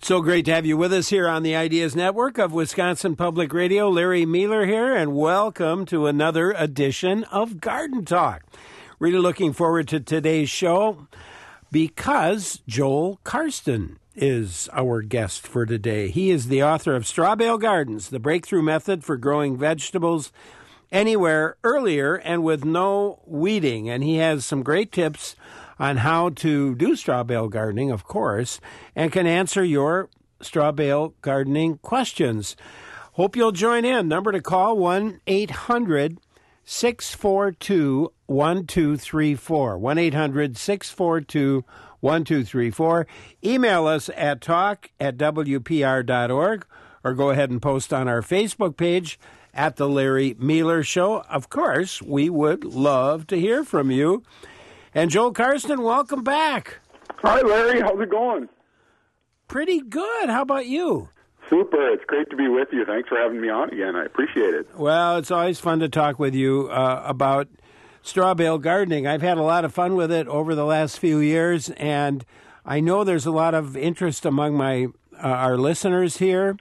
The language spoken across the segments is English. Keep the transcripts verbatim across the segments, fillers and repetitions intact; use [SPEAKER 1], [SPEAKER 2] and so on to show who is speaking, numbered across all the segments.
[SPEAKER 1] So great to have you with us here on the Ideas Network of Wisconsin Public Radio. Larry Mueller here, and welcome to another edition of Garden Talk. Really looking forward to today's show because Joel Karsten is our guest for today. He is the author of Straw Bale Gardens, the breakthrough method for growing vegetables anywhere earlier and with no weeding. And he has some great tips on how to do straw bale gardening, of course, and can answer your straw bale gardening questions. Hope you'll join in. Number to call, one eight hundred six four two one two three four. one eight hundred six four two one two three four. Email us at talk at w p r dot org or go ahead and post on our Facebook page at The Larry Mueller Show. Of course, we would love to hear from you. And Joel Karsten, welcome back.
[SPEAKER 2] Hi, Larry. How's it going?
[SPEAKER 1] Pretty good. How about you?
[SPEAKER 2] Super. It's great to be with you. Thanks for having me on again. I appreciate it.
[SPEAKER 1] Well, it's always fun to talk with you uh, about straw bale gardening. I've had a lot of fun with it over the last few years, and I know there's a lot of interest among my uh, our listeners here.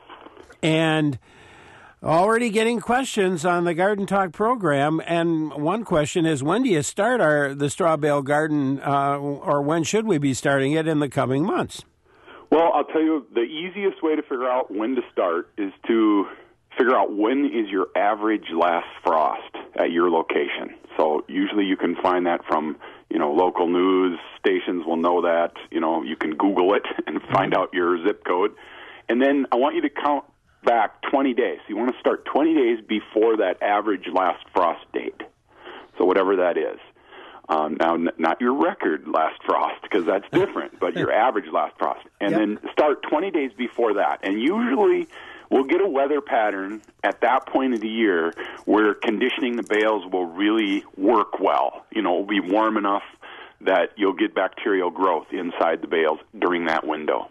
[SPEAKER 1] And already getting questions on the Garden Talk program, and one question is, when do you start our the straw bale garden, uh, or when should we be starting it in the coming months?
[SPEAKER 2] Well, I'll tell you, the easiest way to figure out when to start is to figure out when is your average last frost at your location. So usually you can find that from, you know, local news stations will know that. You know, you can Google it and find out your zip code. And then I want you to count back twenty days. You want to start twenty days before that average last frost date. So whatever that is. Um, now, n- not your record last frost, because that's different, but your average last frost. And yep. Then start twenty days before that. And usually we'll get a weather pattern at that point of the year where conditioning the bales will really work well. You know, it will be warm enough that you'll get bacterial growth inside the bales during that window.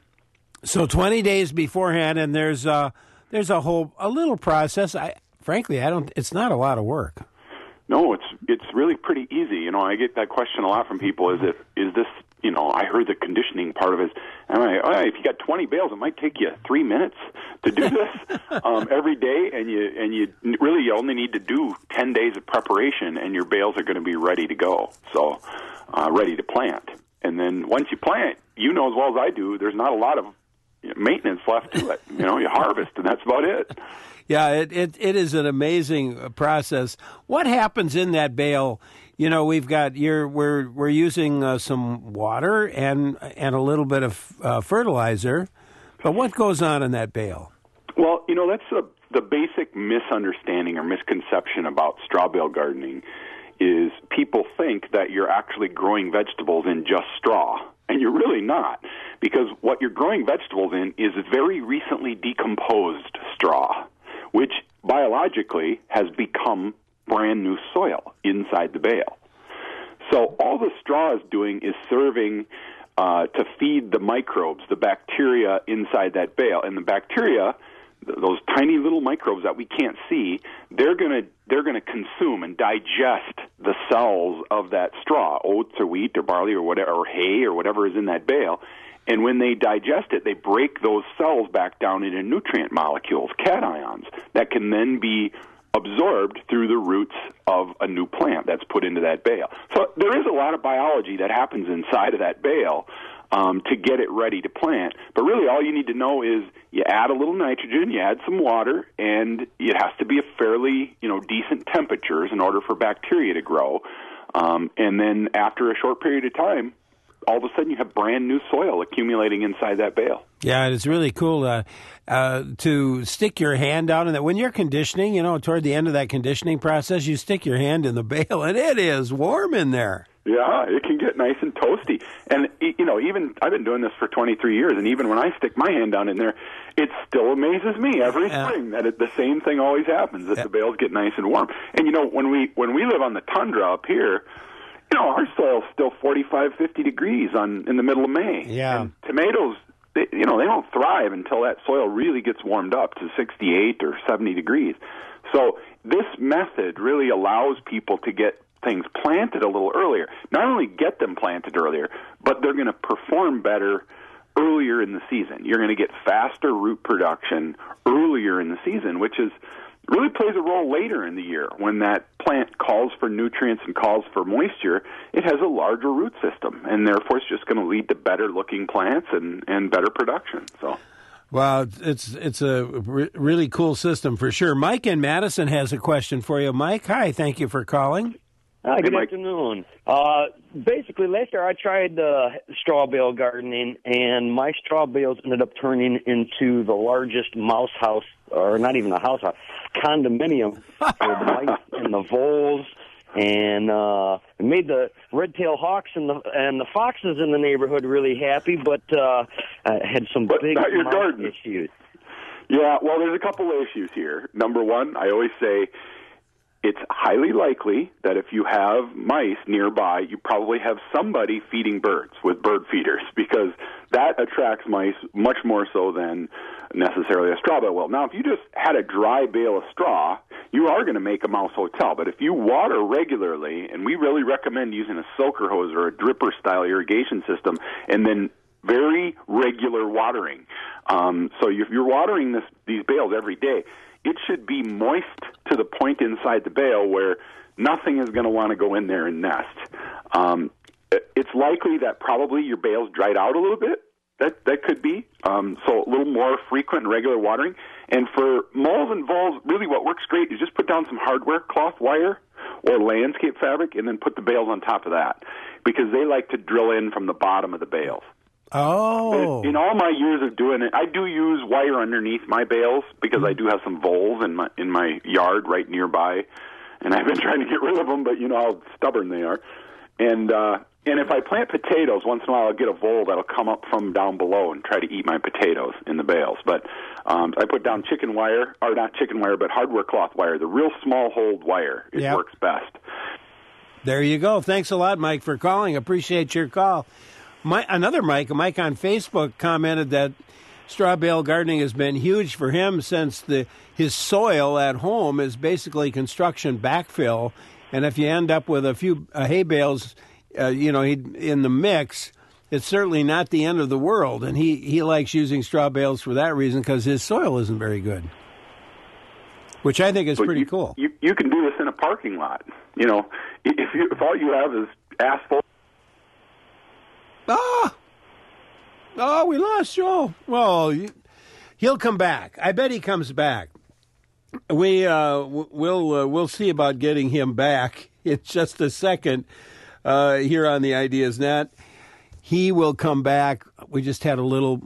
[SPEAKER 1] So twenty days beforehand, and there's a, there's a whole a little process. I frankly, I don't. It's not a lot of work.
[SPEAKER 2] No, it's it's really pretty easy. You know, I get that question a lot from people. Is it is this? You know, I heard the conditioning part of it. And I'm like, oh, if you got twenty bales, it might take you three minutes to do this um, every day, and you and you really you only need to do ten days of preparation, and your bales are going to be ready to go. So, uh, ready to plant. And then once you plant, you know as well as I do, there's not a lot of maintenance left to it. You know, you harvest, and that's about it.
[SPEAKER 1] Yeah, it, it it is an amazing process. What happens in that bale? You know, we've got you're we're we're using uh, some water and and a little bit of uh, fertilizer, but what goes on in that bale?
[SPEAKER 2] Well, you know, that's a, the basic misunderstanding or misconception about straw bale gardening is people think that you're actually growing vegetables in just straw. And you're really not, because what you're growing vegetables in is very recently decomposed straw, which biologically has become brand new soil inside the bale. So all the straw is doing is serving uh, to feed the microbes, the bacteria inside that bale. And the bacteria, those tiny little microbes that we can't see, they're going to they're going to consume and digest the cells of that straw, oats or wheat or barley or whatever, or hay or whatever is in that bale. And when they digest it, they break those cells back down into nutrient molecules, cations, that can then be absorbed through the roots of a new plant that's put into that bale. So there is a lot of biology that happens inside of that bale um, to get it ready to plant. But really all you need to know is you add a little nitrogen, you add some water, and it has to be a fairly, you know, decent temperatures in order for bacteria to grow. Um, and then after a short period of time, all of a sudden you have brand new soil accumulating inside that bale.
[SPEAKER 1] Yeah, it's really cool uh, uh, to stick your hand down in that. When you're conditioning, you know, toward the end of that conditioning process, you stick your hand in the bale, and it is warm in there.
[SPEAKER 2] Yeah, it can get nice and toasty. And, you know, even I've been doing this for twenty-three years, and even when I stick my hand down in there, it still amazes me every yeah. spring that it, the same thing always happens, that yeah. the bales get nice and warm. And, you know, when we when we live on the tundra up here, you know, our soil's still forty-five, fifty degrees on in the middle of May.
[SPEAKER 1] Yeah.
[SPEAKER 2] And tomatoes, they, you know, they don't thrive until that soil really gets warmed up to sixty-eight or seventy degrees. So this method really allows people to get things planted a little earlier. Not only get them planted earlier, but they're going to perform better earlier in the season. You're going to get faster root production earlier in the season, which is really plays a role later in the year when that plant calls for nutrients and calls for moisture. It has a larger root system, and therefore it's just going to lead to better looking plants and, and better production. So,
[SPEAKER 1] well, it's it's a re- really cool system for sure. Mike in Madison has a question for you. Mike, hi, thank you for calling.
[SPEAKER 3] Hi, good
[SPEAKER 2] Hey, Mike.
[SPEAKER 3] afternoon. Uh, basically, last year I tried uh, straw bale gardening, and my straw bales ended up turning into the largest mouse house, or not even a house, a condominium for the mice and the voles, and uh, it made the red-tailed hawks and the and the foxes in the neighborhood really happy, but uh, I had some
[SPEAKER 2] But
[SPEAKER 3] big
[SPEAKER 2] not your
[SPEAKER 3] mouse
[SPEAKER 2] garden.
[SPEAKER 3] issues.
[SPEAKER 2] Yeah, well, there's a couple of issues here. Number one, I always say it's highly likely that if you have mice nearby, you probably have somebody feeding birds with bird feeders, because that attracts mice much more so than necessarily a straw bale will. Now, if you just had a dry bale of straw, you are going to make a mouse hotel. But if you water regularly, and we really recommend using a soaker hose or a dripper-style irrigation system, and then very regular watering. Um, so if you're watering this, these bales every day, it should be moist to the point inside the bale where nothing is going to want to go in there and nest. Um, it's likely that probably your bale's dried out a little bit. That that could be. Um, so a little more frequent and regular watering. And for moles and voles, really what works great is just put down some hardware, cloth wire, or landscape fabric, and then put the bales on top of that, because they like to drill in from the bottom of the bales.
[SPEAKER 1] Oh.
[SPEAKER 2] In all my years of doing it, I do use wire underneath my bales because I do have some voles in my in my yard right nearby, and I've been trying to get rid of them, but you know how stubborn they are. And uh, and if I plant potatoes, once in a while I'll get a vole that'll come up from down below and try to eat my potatoes in the bales. But um, I put down chicken wire, or not chicken wire, but hardware cloth wire, the real small holed wire. It
[SPEAKER 1] Yep.
[SPEAKER 2] works best.
[SPEAKER 1] There you go. Thanks a lot, Mike, for calling. Appreciate your call. My, another Mike, Mike on Facebook, commented that straw bale gardening has been huge for him since the his soil at home is basically construction backfill, and if you end up with a few uh, hay bales, uh, you know, he, in the mix, it's certainly not the end of the world. And he, he likes using straw bales for that reason, because his soil isn't very good, which I think is
[SPEAKER 2] But
[SPEAKER 1] pretty
[SPEAKER 2] you,
[SPEAKER 1] cool.
[SPEAKER 2] You, you can do this in a parking lot. You know, if you, if all you have is asphalt.
[SPEAKER 1] Oh, oh, we lost Joe. Well, you, he'll come back. I bet he comes back. We uh, w- we'll uh, we'll see about getting him back in just a second uh, here on the Ideas Net. He will come back. We just had a little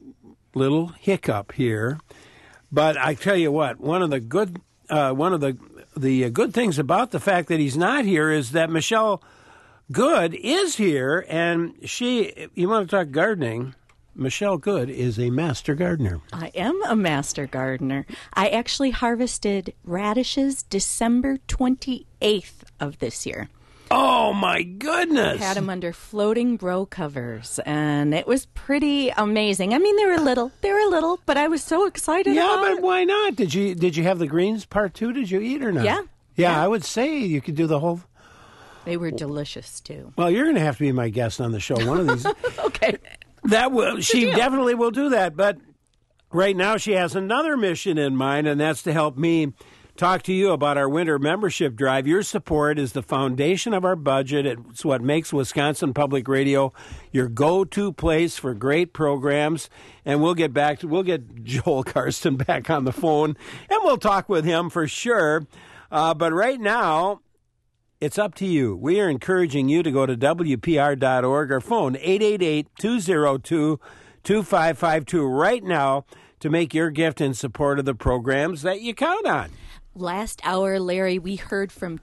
[SPEAKER 1] little hiccup here, but I tell you what, one of the good uh, one of the the good things about the fact that he's not here is that Michelle Good is here, and she, you want to talk gardening, Michelle Good is a master gardener.
[SPEAKER 4] I am a master gardener. I actually harvested radishes December twenty-eighth of this year.
[SPEAKER 1] Oh, my goodness.
[SPEAKER 4] Had them under floating grow covers, and it was pretty amazing. I mean, they were little. They were little, but I was so excited
[SPEAKER 1] Yeah,
[SPEAKER 4] about
[SPEAKER 1] but
[SPEAKER 4] it.
[SPEAKER 1] why not? Did you did you have the greens part two? Did you eat or not?
[SPEAKER 4] Yeah.
[SPEAKER 1] Yeah,
[SPEAKER 4] Yeah.
[SPEAKER 1] I would say you could do the whole...
[SPEAKER 4] They were delicious, too.
[SPEAKER 1] Well, you're going to have to be my guest on the show one of these.
[SPEAKER 4] Okay.
[SPEAKER 1] That will, she
[SPEAKER 4] deal.
[SPEAKER 1] definitely will do that. But right now she has another mission in mind, and that's to help me talk to you about our winter membership drive. Your support is the foundation of our budget. It's what makes Wisconsin Public Radio your go-to place for great programs. And we'll get back to, we'll get Joel Karsten back on the phone, and we'll talk with him for sure. Uh, but right now, it's up to you. We are encouraging you to go to W P R dot org or phone eight eight eight, two oh two, two five five two right now to make your gift in support of the programs that you count on.
[SPEAKER 4] Last hour, Larry, we heard from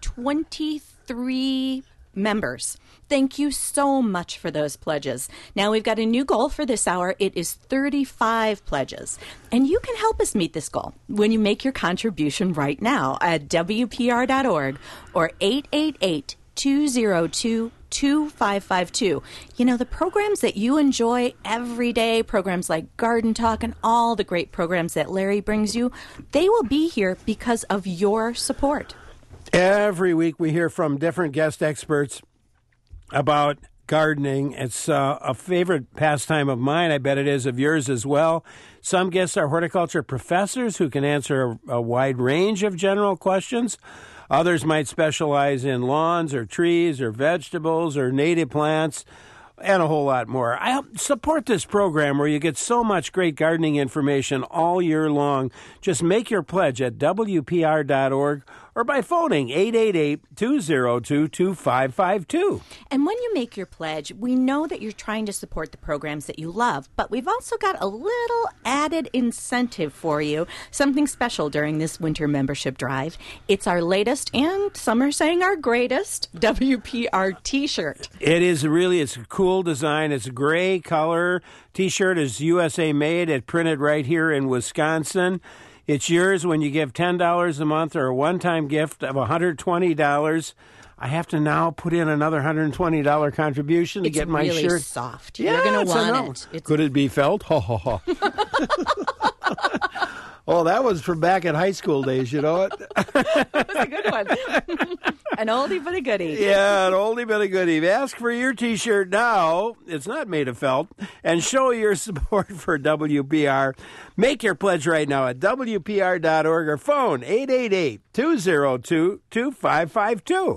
[SPEAKER 4] twenty-three members. Thank you so much for those pledges. Now we've got a new goal for this hour. It is thirty-five pledges. And you can help us meet this goal when you make your contribution right now at W P R dot org or eight eight eight, two oh two, two five five two. You know, the programs that you enjoy every day, programs like Garden Talk and all the great programs that Larry brings you, they will be here because of your support.
[SPEAKER 1] Every week we hear from different guest experts about gardening. It's uh, a favorite pastime of mine. I bet it is of yours as well. Some guests are horticulture professors who can answer a, a wide range of general questions. Others might specialize in lawns or trees or vegetables or native plants and a whole lot more. I support this program where you get so much great gardening information all year long. Just make your pledge at W P R dot org or by phoning eight eight eight, two zero two, two five five two.
[SPEAKER 4] And when you make your pledge, we know that you're trying to support the programs that you love, but we've also got a little added incentive for you, something special during this winter membership drive. It's our latest, and some are saying our greatest, W P R T-shirt.
[SPEAKER 1] It is really, it's a cool design. It's a gray color. T-shirt is U S A made. It's printed right here in Wisconsin. It's yours when you give ten dollars a month or a one-time gift of one hundred twenty dollars. I have to now put in another one hundred twenty dollars contribution to
[SPEAKER 4] it's
[SPEAKER 1] get my
[SPEAKER 4] really
[SPEAKER 1] shirt.
[SPEAKER 4] It's really soft.
[SPEAKER 1] Yeah,
[SPEAKER 4] You're going to
[SPEAKER 1] it's
[SPEAKER 4] want it. It's
[SPEAKER 1] Could it be felt? Ha, ha, ha. Oh, that was from back in high school days, you know it?
[SPEAKER 4] That was a good one. An oldie but a goodie.
[SPEAKER 1] Yeah, an oldie but a goodie. Ask for your T-shirt now. It's not made of felt. And show your support for W P R. Make your pledge right now at W P R dot org or phone eight eight eight, two zero two, two five five two.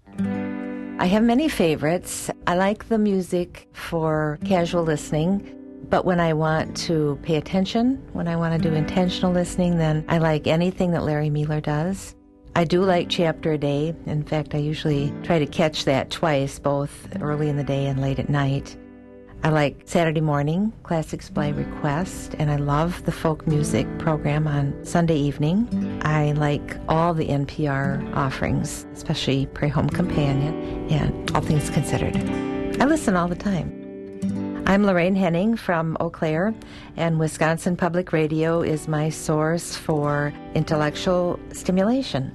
[SPEAKER 5] I have many favorites. I like the music for casual listening. But when I want to pay attention, when I want to do intentional listening, then I like anything that Larry Mealer does. I do like Chapter a Day. In fact, I usually try to catch that twice, both early in the day and late at night. I like Saturday morning, Classics by Request, and I love the folk music program on Sunday evening. I like all the N P R offerings, especially Pray Home Companion and All Things Considered. I listen all the time. I'm Lorraine Henning from Eau Claire, and Wisconsin Public Radio is my source for intellectual stimulation.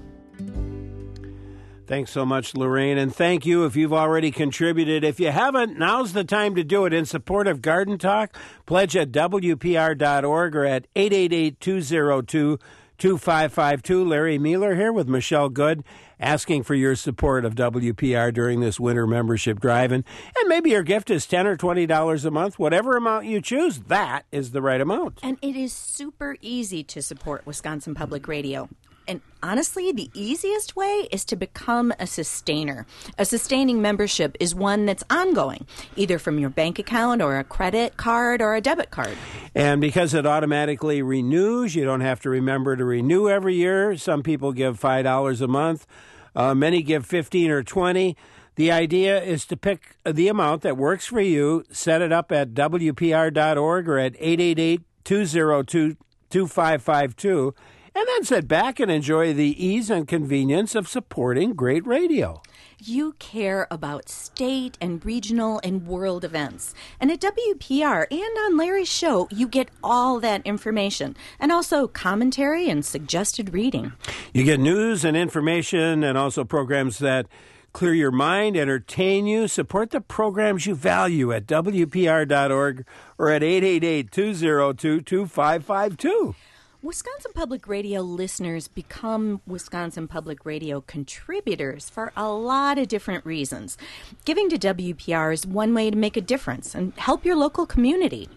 [SPEAKER 1] Thanks so much, Lorraine, and thank you if you've already contributed. If you haven't, now's the time to do it in support of Garden Talk. Pledge at W P R dot org or at eight eight eight, two zero two, two five five two. Larry Mealer here with Michelle Good, asking for your support of W P R during this winter membership drive. And, and maybe your gift is ten dollars or twenty dollars a month. Whatever amount you choose, that is the right amount.
[SPEAKER 4] And it is super easy to support Wisconsin Public Radio. And honestly, the easiest way is to become a sustainer. A sustaining membership is one that's ongoing, either from your bank account or a credit card or a debit card.
[SPEAKER 1] And because it automatically renews, you don't have to remember to renew every year. Some people give five dollars a month. Uh, many give fifteen dollars or twenty dollars. The idea is to pick the amount that works for you, set it up at W P R dot org or at eight eight eight, two zero two, two five five two. And then sit back and enjoy the ease and convenience of supporting great radio.
[SPEAKER 4] You care about state and regional and world events. And at W P R and on Larry's show, you get all that information. And also commentary and suggested reading.
[SPEAKER 1] You get news and information and also programs that clear your mind, entertain you. Support the programs you value at W P R dot org or at eight eight eight, two zero two, two five five two.
[SPEAKER 4] Wisconsin Public Radio listeners become Wisconsin Public Radio contributors for a lot of different reasons. Giving to W P R is one way to make a difference and help your local community.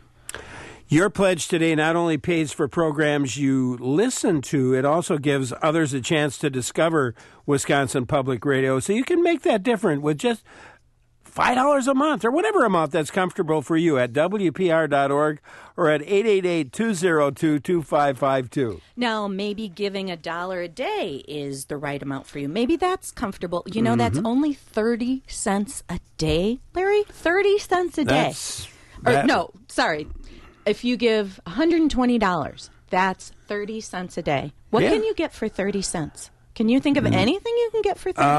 [SPEAKER 1] Your pledge today not only pays for programs you listen to, it also gives others a chance to discover Wisconsin Public Radio. So you can make that different with just five dollars a month or whatever amount that's comfortable for you at W P R dot org or at eight eight eight, two zero two, two five five two.
[SPEAKER 4] Now, maybe giving a dollar a day is the right amount for you. Maybe that's comfortable. You know, mm-hmm. That's only thirty cents a day, Larry? thirty cents a day.
[SPEAKER 1] That's,
[SPEAKER 4] or,
[SPEAKER 1] that...
[SPEAKER 4] No, sorry. If you give one hundred twenty dollars, that's thirty cents a day. What
[SPEAKER 1] yeah.
[SPEAKER 4] can you get for thirty cents? Can you think of mm. anything you can get for thirty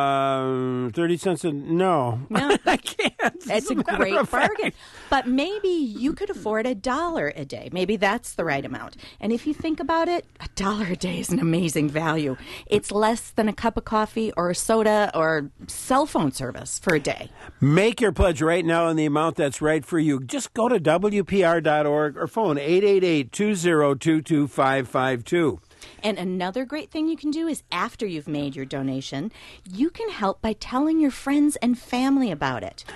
[SPEAKER 1] um,
[SPEAKER 4] cents?
[SPEAKER 1] thirty cents a no.
[SPEAKER 4] No.
[SPEAKER 1] I can't.
[SPEAKER 4] It's a great bargain. But maybe you could afford a dollar a day. Maybe that's the right amount. And if you think about it, a dollar a day is an amazing value. It's less than a cup of coffee or a soda or cell phone service for a day.
[SPEAKER 1] Make your pledge right now in the amount that's right for you. Just go to W P R dot org or phone eight eight eight, two zero two, two five five two.
[SPEAKER 4] And another great thing you can do is after you've made your donation, you can help by telling your friends and family about it.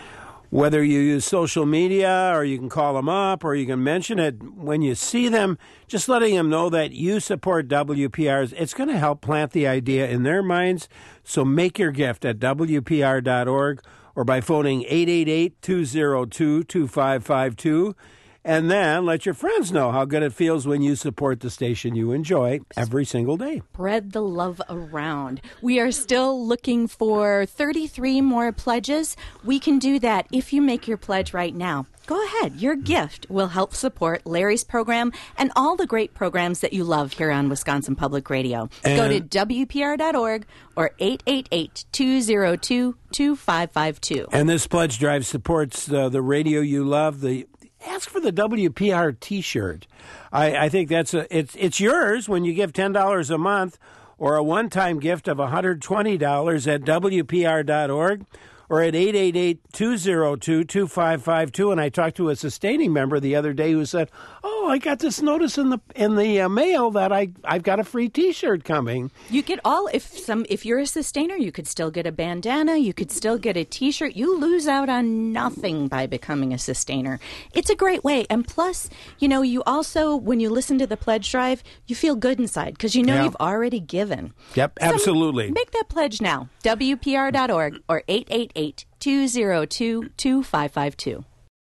[SPEAKER 1] Whether you use social media or you can call them up or you can mention it when you see them, just letting them know that you support W P R's, it's going to help plant the idea in their minds. So make your gift at W P R dot org or by phoning eight eight eight, two oh two, two five five two. And then let your friends know how good it feels when you support the station you enjoy every single day.
[SPEAKER 4] Spread the love around. We are still looking for thirty-three more pledges. We can do that if you make your pledge right now. Go ahead. Your gift will help support Larry's program and all the great programs that you love here on Wisconsin Public Radio.
[SPEAKER 1] And
[SPEAKER 4] go to W P R dot org or eight eight eight, two oh two, two five five two.
[SPEAKER 1] And this pledge drive supports uh, the radio you love. The Ask for the W P R T-shirt. I, I think that's a, it's it's yours when you give ten dollars a month, or a one-time gift of one hundred twenty dollars at W P R dot org or at eight eight eight, two oh two, two five five two. And I talked to a sustaining member the other day who said, "Oh, I got this notice in the in the uh, mail that I I've got a free T-shirt coming."
[SPEAKER 4] You get all if some if you're a sustainer, you could still get a bandana, you could still get a T-shirt. You lose out on nothing by becoming a sustainer. It's a great way, and plus, you know, you also when you listen to the pledge drive, you feel good inside because you know
[SPEAKER 1] Yeah.
[SPEAKER 4] you've already given.
[SPEAKER 1] Yep,
[SPEAKER 4] So
[SPEAKER 1] absolutely.
[SPEAKER 4] make that pledge now. W P R dot org or eight eight eight, two oh two, two five five two.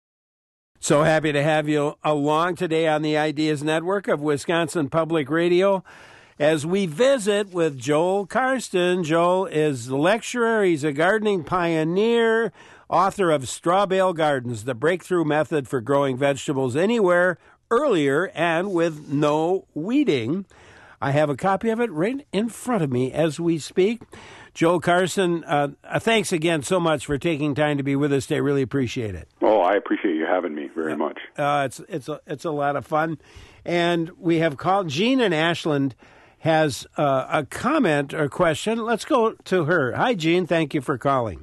[SPEAKER 1] So happy to have you along today on the Ideas Network of Wisconsin Public Radio as we visit with Joel Karsten. Joel is a lecturer. He's a gardening pioneer, author of Straw Bale Gardens, the breakthrough method for growing vegetables anywhere, earlier, and with no weeding. I have a copy of it right in front of me as we speak. Joel Karsten, uh, thanks again so much for taking time to be with us today. Really appreciate it.
[SPEAKER 2] Oh, I appreciate you having me very much.
[SPEAKER 1] Uh, it's it's a, it's a lot of fun. And we have called, Jean in Ashland has uh, a comment or question. Let's go to her. Hi, Jean. Thank you for calling.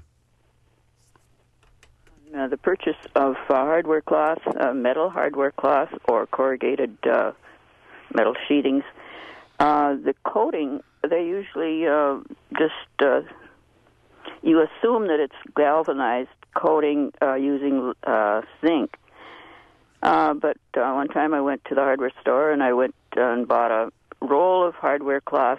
[SPEAKER 6] Uh, the purchase of uh, hardware cloth, uh, metal hardware cloth, or corrugated uh, metal sheetings. Uh, the coating, they usually uh, just, uh, you assume that it's galvanized coating uh, using uh, zinc. Uh, but uh, one time I went to the hardware store and I went and bought a roll of hardware cloth.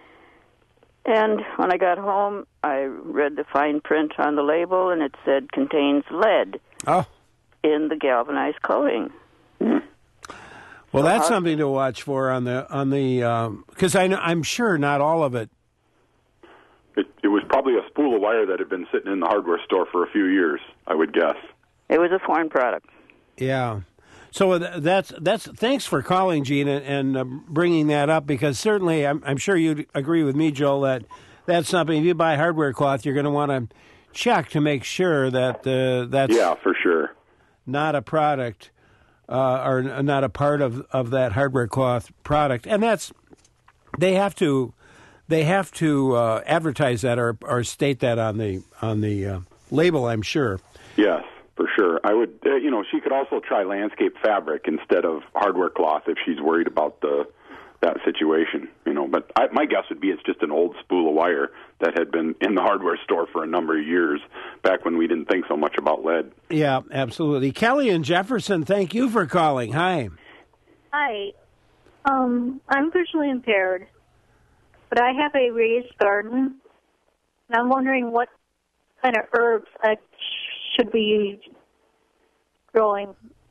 [SPEAKER 6] And when I got home, I read the fine print on the label, and it said contains lead
[SPEAKER 1] Oh,
[SPEAKER 6] in the galvanized coating.
[SPEAKER 1] well, that's something to watch for on the on the because I know, I'm sure not all of it.
[SPEAKER 2] It, it was probably a spool of wire that had been sitting in the hardware store for a few years, I would guess.
[SPEAKER 6] It was a foreign product.
[SPEAKER 1] Yeah. So that's that's thanks for calling, Gene, and, and uh, bringing that up, because certainly I'm, I'm sure you'd agree with me, Joel, that that's something. If you buy hardware cloth, you're going to want to check to make sure that uh, that's
[SPEAKER 2] Yeah, for sure.
[SPEAKER 1] not a product uh, or not a part of, of that hardware cloth product, and that's they have to they have to uh, advertise that or, or state that on the on the uh, label, I'm sure.
[SPEAKER 2] Yes, for sure. I would, uh, you know, she could also try landscape fabric instead of hardware cloth if she's worried about the that situation, you know. But I, my guess would be it's just an old spool of wire that had been in the hardware store for a number of years, back when we didn't think so much about lead.
[SPEAKER 1] Yeah, absolutely. Kelly and Jefferson, thank you for calling. Hi.
[SPEAKER 7] Hi. Um, I'm visually impaired, but I have a raised garden, and I'm wondering what kind of herbs I should be growing.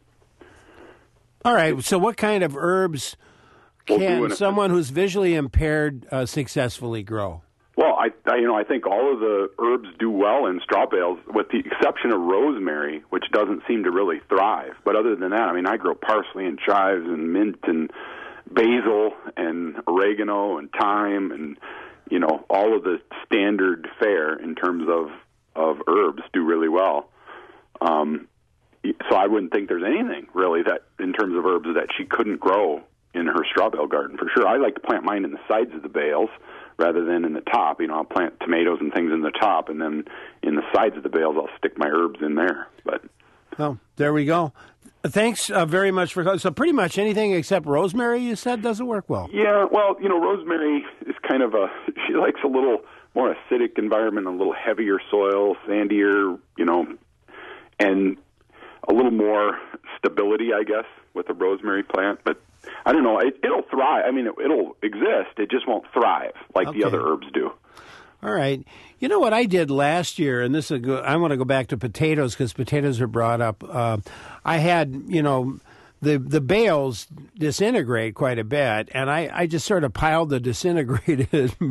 [SPEAKER 1] All right, so what kind of herbs
[SPEAKER 2] Well,
[SPEAKER 1] can
[SPEAKER 2] doing it-
[SPEAKER 1] someone who's visually impaired uh, successfully grow?
[SPEAKER 2] Well, I, I, you know, I think all of the herbs do well in straw bales, with the exception of rosemary, which doesn't seem to really thrive. But other than that, I mean, I grow parsley and chives and mint and basil and oregano and thyme and, you know, all of the standard fare in terms of, of herbs do really well. Um, so I wouldn't think there's anything really that, in terms of herbs, that she couldn't grow in her straw bale garden for sure. I like to plant mine in the sides of the bales rather than in the top. You know, I'll plant tomatoes and things in the top, and then in the sides of the bales I'll stick my herbs in there. But
[SPEAKER 1] Oh, there we go. Thanks uh, very much for calling. So pretty much anything except rosemary, you said, doesn't work well.
[SPEAKER 2] yeah, well, you know, rosemary is kind of a, she likes a little more acidic environment, a little heavier soil, sandier, you know, and a little more stability, I guess, with the rosemary plant. But I don't know. It, it'll thrive. I mean, it, it'll exist. It just won't thrive like
[SPEAKER 1] Okay.
[SPEAKER 2] the other herbs do.
[SPEAKER 1] All right. You know what I did last year, and this is go, I want to go back to potatoes because potatoes are brought up. Uh, I had, you know, the the bales disintegrate quite a bit, and I, I just sort of piled the disintegrated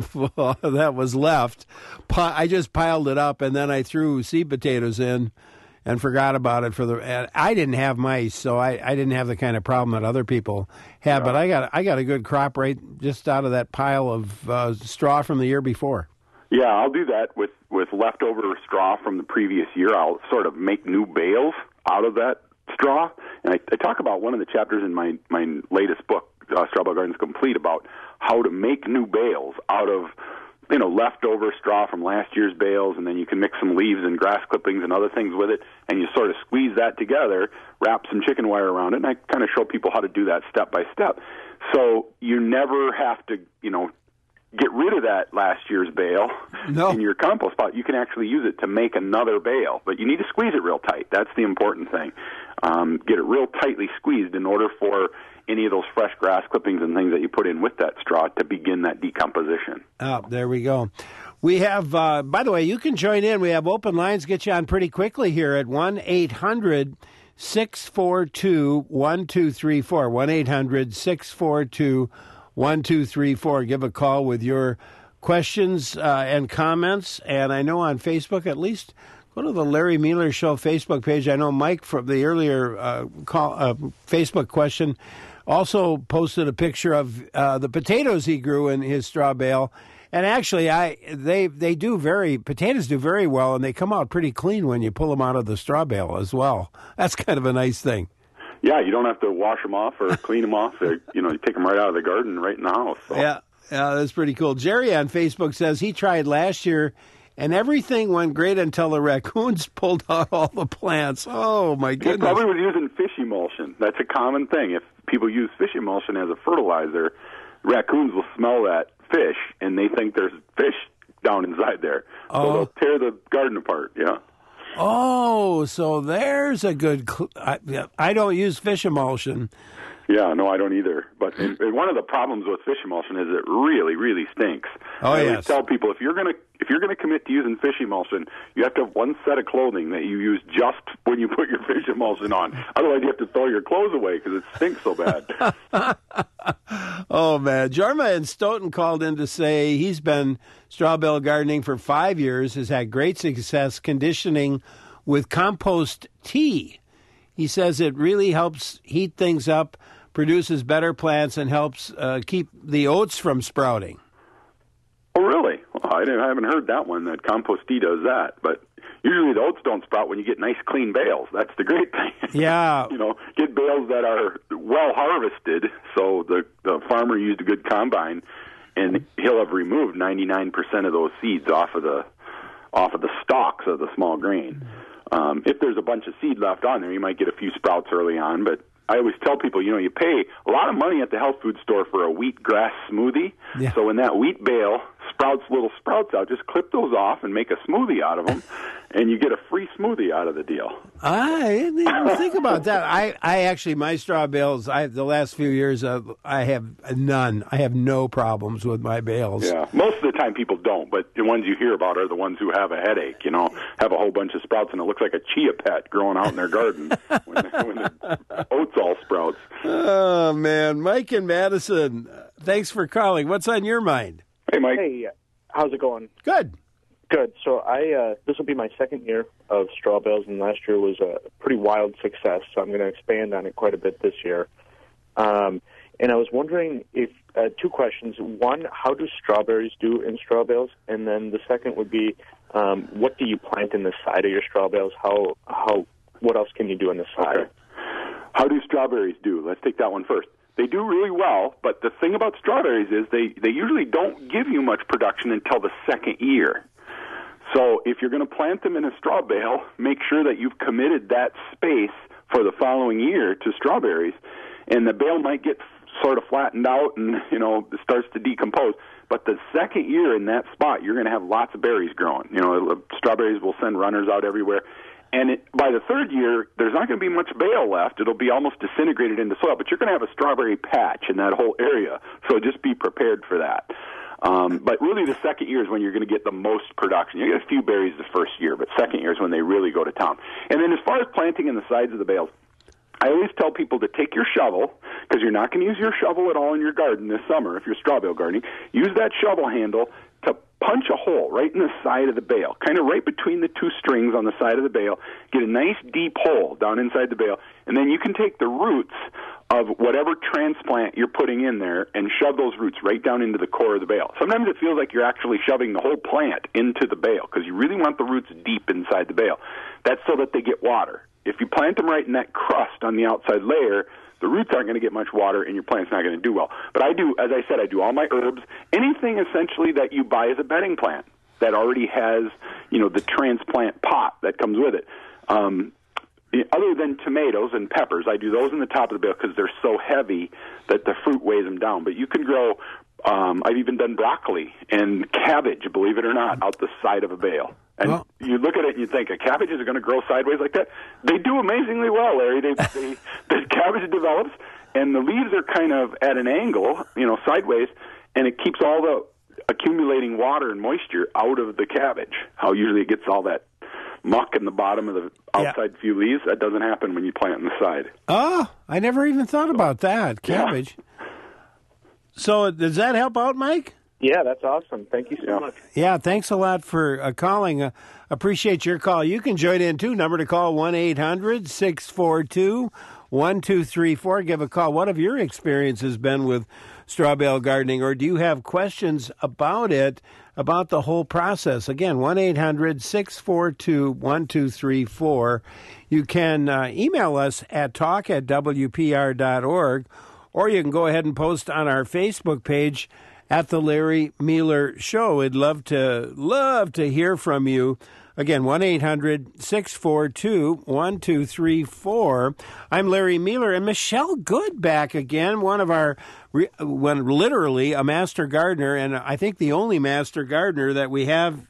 [SPEAKER 1] that was left. I just piled it up, and then I threw seed potatoes in and forgot about it for the. And I didn't have mice, so I, I didn't have the kind of problem that other people had. Yeah. But I got I got a good crop rate just out of that pile of uh, straw from the year before.
[SPEAKER 2] Yeah, I'll do that with, with leftover straw from the previous year. I'll sort of make new bales out of that straw. And I, I talk about one of the chapters in my, my latest book, uh, Straw Bale Gardens Complete, about how to make new bales out of, you know, leftover straw from last year's bales, and then you can mix some leaves and grass clippings and other things with it, and you sort of squeeze that together, wrap some chicken wire around it, and I kind of show people how to do that step by step. So you never have to, you know, get rid of that last year's bale
[SPEAKER 1] no.
[SPEAKER 2] in your compost pot. You can actually use it to make another bale, but you need to squeeze it real tight. That's the important thing. Um, get it real tightly squeezed in order for any of those fresh grass clippings and things that you put in with that straw to begin that decomposition.
[SPEAKER 1] Oh, there we go. We have, uh, by the way, you can join in. We have open lines, get you on pretty quickly here at one eight hundred six four two one two three four, one eight hundred six four two one two three four. Give a call with your questions uh, and comments. And I know on Facebook, at least, go to the Larry Mealer Show Facebook page. I know Mike from the earlier uh, call, uh, Facebook question also posted a picture of uh, the potatoes he grew in his straw bale. And actually, I they they do very potatoes do very well, and they come out pretty clean when you pull them out of the straw bale as well. That's kind of a nice thing.
[SPEAKER 2] Yeah, you don't have to wash them off or clean them off. They're, you know, you take them right out of the garden, right in the house. So.
[SPEAKER 1] Yeah, yeah, that's pretty cool. Jerry on Facebook says he tried last year, and everything went great until the raccoons pulled out all the plants. Oh, my goodness.
[SPEAKER 2] He probably was using fish emulsion. That's a common thing. If people use fish emulsion as a fertilizer, raccoons will smell that fish, and they think there's fish down inside there. So
[SPEAKER 1] oh.
[SPEAKER 2] they'll tear the garden apart, yeah.
[SPEAKER 1] Oh, so there's a good... Cl- I, I don't use fish emulsion.
[SPEAKER 2] Yeah, no, I don't either. But and, and one of the problems with fish emulsion is it really, really stinks.
[SPEAKER 1] Oh,
[SPEAKER 2] I
[SPEAKER 1] yes.
[SPEAKER 2] always tell people if you're going to if you're going to commit to using fish emulsion, you have to have one set of clothing that you use just when you put your fish emulsion on. Otherwise, you have to throw your clothes away because it stinks so bad.
[SPEAKER 1] Oh, man. Jorma in Stoughton called in to say he's been straw bale gardening for five years, has had great success conditioning with compost tea. He says it really helps heat things up, produces better plants, and helps uh, keep the oats from sprouting.
[SPEAKER 2] Oh, really? Well, I, didn't, I haven't heard that one, that compost tea does that. But usually the oats don't sprout when you get nice, clean bales. That's the great thing.
[SPEAKER 1] Yeah.
[SPEAKER 2] You know, get bales that are well harvested, so the, the farmer used a good combine, and he'll have removed ninety-nine percent of those seeds off of the off of the stalks of the small grain. Um, if there's a bunch of seed left on there, you might get a few sprouts early on, but I always tell people, you know, you pay a lot of money at the health food store for a wheat grass smoothie.
[SPEAKER 1] Yeah.
[SPEAKER 2] So when that wheat bale sprouts little sprouts out, just clip those off and make a smoothie out of them, and you get a free smoothie out of the deal.
[SPEAKER 1] I didn't even think about that. I, I actually, my straw bales, I the last few years, uh, I have none. I have no problems with my bales.
[SPEAKER 2] Yeah, most of the time people don't, but the ones you hear about are the ones who have a headache, you know, have a whole bunch of sprouts, and it looks like a chia pet growing out in their garden when, when the oats all sprouts.
[SPEAKER 1] Oh, man. Mike in Madison, thanks for calling. What's on your mind?
[SPEAKER 2] Hey, Mike.
[SPEAKER 8] Hey, how's it going?
[SPEAKER 1] Good.
[SPEAKER 8] Good. So I uh, this will be my second year of straw bales, and last year was a pretty wild success. So I'm going to expand on it quite a bit this year. Um, and I was wondering if uh, two questions. One, how do strawberries do in straw bales? And then the second would be, um, what do you plant in the side of your straw bales? How how what else can you do in the side?
[SPEAKER 2] Okay. How do strawberries do? Let's take that one first. They do really well, but the thing about strawberries is they, they usually don't give you much production until the second year. So if you're going to plant them in a straw bale, make sure that you've committed that space for the following year to strawberries, and the bale might get sort of flattened out and, you know, it starts to decompose. But the second year in that spot, you're going to have lots of berries growing. You know, strawberries will send runners out everywhere. And it, by the third year, there's not going to be much bale left. It'll be almost disintegrated into soil, but you're going to have a strawberry patch in that whole area. So just be prepared for that. Um, but really, the second year is when you're going to get the most production. You get a few berries the first year, but second year is when they really go to town. And then as far as planting in the sides of the bales, I always tell people to take your shovel, because you're not going to use your shovel at all in your garden this summer if you're straw bale gardening. Use that shovel handle to punch a hole right in the side of the bale, kind of right between the two strings on the side of the bale. Get a nice deep hole down inside the bale, and then you can take the roots of whatever transplant you're putting in there and shove those roots right down into the core of the bale. Sometimes it feels like you're actually shoving the whole plant into the bale because you really want the roots deep inside the bale. That's so that they get water. If you plant them right in that crust on the outside layer, the roots aren't going to get much water and your plant's not going to do well. But I do, as I said, I do all my herbs, anything essentially that you buy as a bedding plant that already has, you know, the transplant pot that comes with it. Um, other than tomatoes and peppers, I do those in the top of the bale because they're so heavy that the fruit weighs them down. But you can grow, um, I've even done broccoli and cabbage, believe it or not, out the side of a bale. And well, you look at it and you think, a cabbage is going to grow sideways like that? They do amazingly well, Larry. They, they, the cabbage develops, and the leaves are kind of at an angle, you know, sideways, and it keeps all the accumulating water and moisture out of the cabbage. How usually it gets all that muck in the bottom of the outside yeah. few leaves. That doesn't happen when you plant on the side.
[SPEAKER 1] Oh, I never even thought about that, cabbage. Yeah. So does that help out, Mike?
[SPEAKER 8] Yeah, that's awesome. Thank you so
[SPEAKER 2] yeah.
[SPEAKER 8] much.
[SPEAKER 1] Yeah, thanks a lot for uh, calling. Uh, appreciate your call. You can join in, too. Number to call, one eight hundred six four two one two three four. Give a call. What have your experiences been with straw bale gardening, or do you have questions about it, about the whole process? Again, one eight hundred six four two one two three four. You can uh, email us at talk at w p r dot org, or you can go ahead and post on our Facebook page at the Larry Mealer Show. We'd love to love to hear from you. Again, one eight hundred six four two one two three four. I'm Larry Mealer, and Michelle Good back again, one of our, one, literally a master gardener, and I think the only master gardener that we have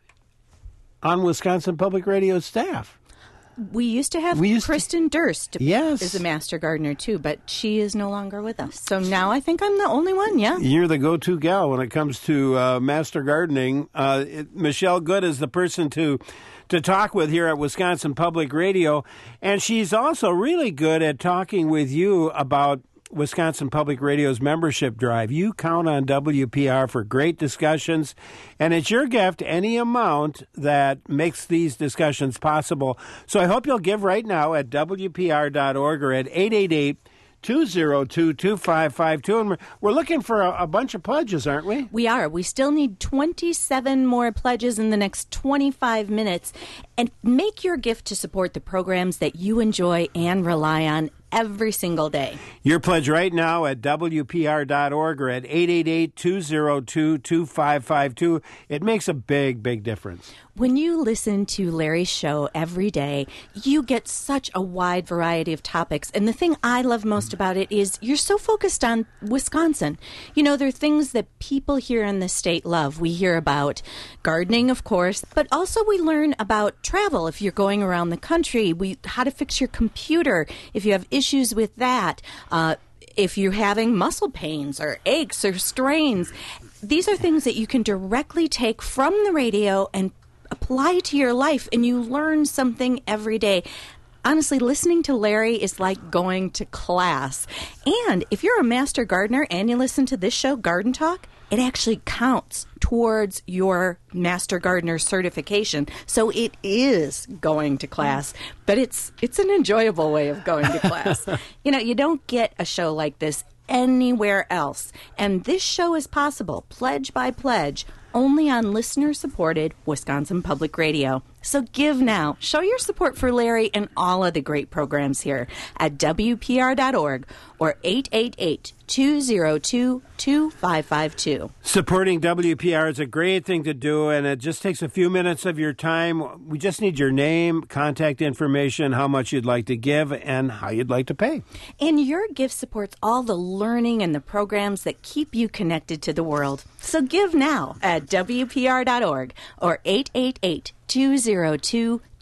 [SPEAKER 1] on Wisconsin Public Radio staff.
[SPEAKER 4] We used to have used Kristen to, Durst
[SPEAKER 1] yes.
[SPEAKER 4] is a master gardener, too, but she is no longer with us. So now I think I'm the only one, yeah.
[SPEAKER 1] You're the go-to gal when it comes to uh, master gardening. Uh, it, Michelle Good is the person to to talk with here at Wisconsin Public Radio, and she's also really good at talking with you about Wisconsin Public Radio's membership drive. You count on W P R for great discussions, and it's your gift, any amount that makes these discussions possible. So I hope you'll give right now at w p r dot org or at eight eight eight two oh two two five five two. And we're looking for a, a bunch of pledges, aren't we?
[SPEAKER 4] We are. We still need twenty-seven more pledges in the next twenty-five minutes. And make your gift to support the programs that you enjoy and rely on every single day.
[SPEAKER 1] Your pledge right now at w p r dot org or at eight eight eight two oh two two five five two. It makes a big, big difference.
[SPEAKER 4] When you listen to Larry's show every day, you get such a wide variety of topics. And the thing I love most about it is you're so focused on Wisconsin. You know, there are things that people here in the state love. We hear about gardening, of course, but also we learn about travel. If you're going around the country, we how to fix your computer, if you have issues with that, uh, if you're having muscle pains or aches or strains. These are things that you can directly take from the radio and apply to your life, and you learn something every day. Honestly, listening to Larry is like going to class. And if you're a master gardener and you listen to this show, Garden Talk, it actually counts towards your master gardener certification. So it is going to class, but it's it's an enjoyable way of going to class. You know, you don't get a show like this anywhere else. And this show is possible, pledge by pledge, only on listener-supported Wisconsin Public Radio. So give now. Show your support for Larry and all of the great programs here at w p r dot org or eight eight eight two oh two two five five two.
[SPEAKER 1] Supporting W P R is a great thing to do, and it just takes a few minutes of your time. We just need your name, contact information, how much you'd like to give, and how you'd like to pay.
[SPEAKER 4] And your gift supports all the learning and the programs that keep you connected to the world. So give now at w p r dot org or eight eight eight two oh two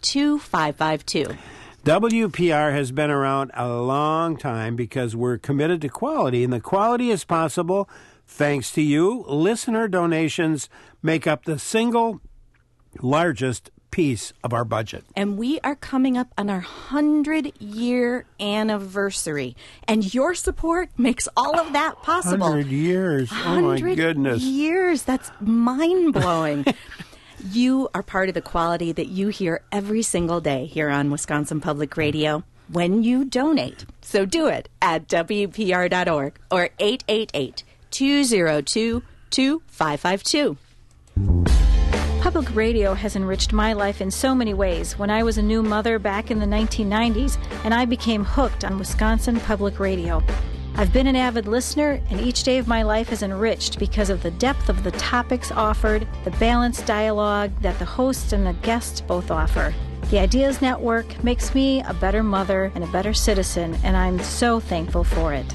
[SPEAKER 4] two five five two.
[SPEAKER 1] W P R has been around a long time because we're committed to quality, and the quality is possible thanks to you. Listener donations make up the single largest piece of our budget.
[SPEAKER 4] And we are coming up on our hundred-year anniversary, and your support makes all of that possible.
[SPEAKER 1] Hundred years. Oh, my goodness.
[SPEAKER 4] Years. That's mind-blowing. You are part of the quality that you hear every single day here on Wisconsin Public Radio when you donate. So do it at W P R dot org or eight eight eight, two zero two, two five five two.
[SPEAKER 9] Public radio has enriched my life in so many ways. When I was a new mother back in the nineteen nineties, and I became hooked on Wisconsin Public Radio. I've been an avid listener, and each day of my life is enriched because of the depth of the topics offered, the balanced dialogue that the host and the guest both offer. The Ideas Network makes me a better mother and a better citizen, and I'm so thankful for it.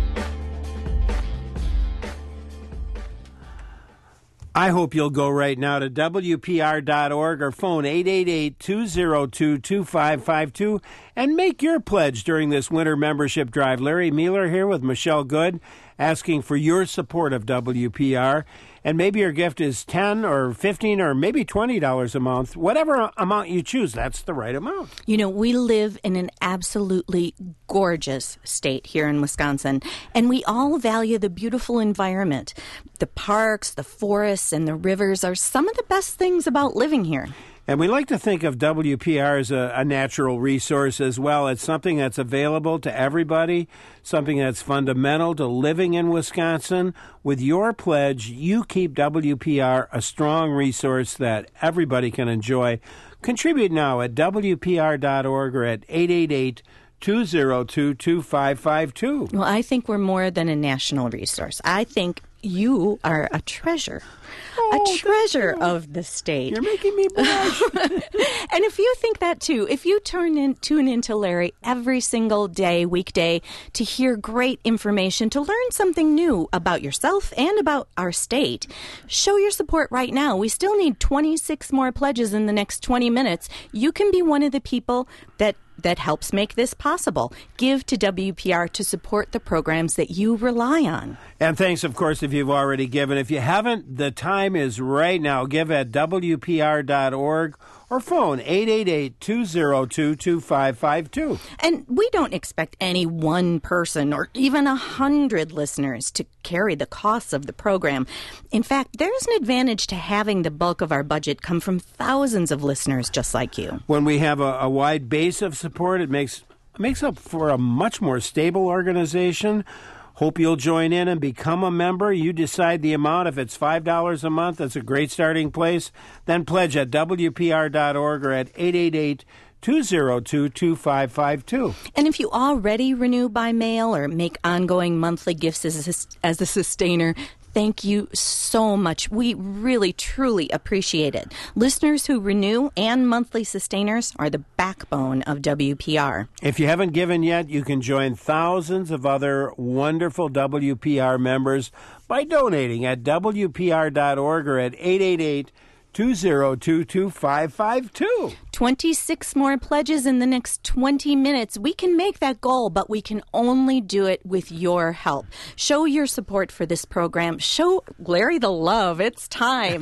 [SPEAKER 1] I hope you'll go right now to W P R dot org or phone eight eight eight, two zero two, two five five two and make your pledge during this winter membership drive. Larry Mueller here with Michelle Good, asking for your support of W P R. And maybe your gift is ten or fifteen or maybe twenty dollars a month. Whatever amount you choose, that's the right amount.
[SPEAKER 4] You know, we live in an absolutely gorgeous state here in Wisconsin, and we all value the beautiful environment. The parks, the forests, and the rivers are some of the best things about living here.
[SPEAKER 1] And we like to think of W P R as a, a natural resource as well. It's something that's available to everybody, something that's fundamental to living in Wisconsin. With your pledge, you keep W P R a strong resource that everybody can enjoy. Contribute now at W P R dot org or at eight eight eight, two zero two, two five five two.
[SPEAKER 4] Well, I think we're more than a national resource. I think you are a treasure.
[SPEAKER 1] Oh,
[SPEAKER 4] a treasure of the state.
[SPEAKER 1] You're making me blush.
[SPEAKER 4] And if you think that too, if you turn in, tune into Larry every single day, weekday, to hear great information, to learn something new about yourself and about our state, show your support right now. We still need twenty-six more pledges in the next twenty minutes. You can be one of the people that that helps make this possible. Give to W P R to support the programs that you rely on.
[SPEAKER 1] And thanks, of course, if you've already given. If you haven't, the time is right now. Give at W P R dot org or phone eight eight eight, two zero two, two five five two.
[SPEAKER 4] And we don't expect any one person or even a hundred listeners to carry the costs of the program. In fact, there's an advantage to having the bulk of our budget come from thousands of listeners just like you.
[SPEAKER 1] When we have a, a wide base of support, it makes it makes up for a much more stable organization. Hope you'll join in and become a member. You decide the amount. If it's five dollars a month, that's a great starting place. Then pledge at W P R dot org or at eight eight eight, two zero two, two five five two.
[SPEAKER 4] And if you already renew by mail or make ongoing monthly gifts as a, as a sustainer, thank you so much. We really, truly appreciate it. Listeners who renew and monthly sustainers are the backbone of W P R.
[SPEAKER 1] If you haven't given yet, you can join thousands of other wonderful W P R members by donating at W P R dot org or at eight eight eight, two zero two, two five five two.
[SPEAKER 4] twenty-six more pledges in the next twenty minutes. We can make that goal, but we can only do it with your help. Show your support for this program. Show Larry the love. It's time.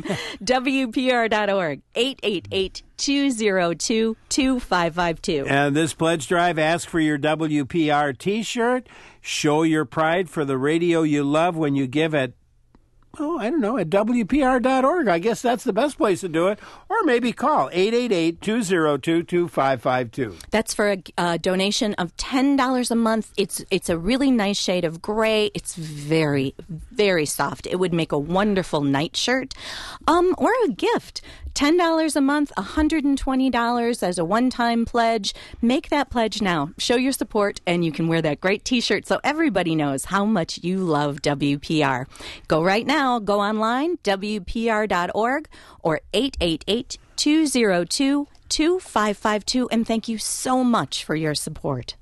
[SPEAKER 4] W P R dot org, eight eight eight, two zero two, two five five two.
[SPEAKER 1] And this pledge drive, ask for your W P R T-shirt. Show your pride for the radio you love when you give at Oh, I don't know, at W P R dot org. I guess that's the best place to do it. Or maybe call eight eight eight, two zero two, two five five two.
[SPEAKER 4] That's for a, a donation of ten dollars a month. It's it's a really nice shade of gray. It's very, very soft. It would make a wonderful nightshirt um, or a gift. ten dollars a month, one hundred twenty dollars as a one-time pledge. Make that pledge now. Show your support, and you can wear that great T-shirt so everybody knows how much you love W P R. Go right now. Go online, W P R dot org or eight eight eight, two zero two, two five five two. And thank you so much for your support.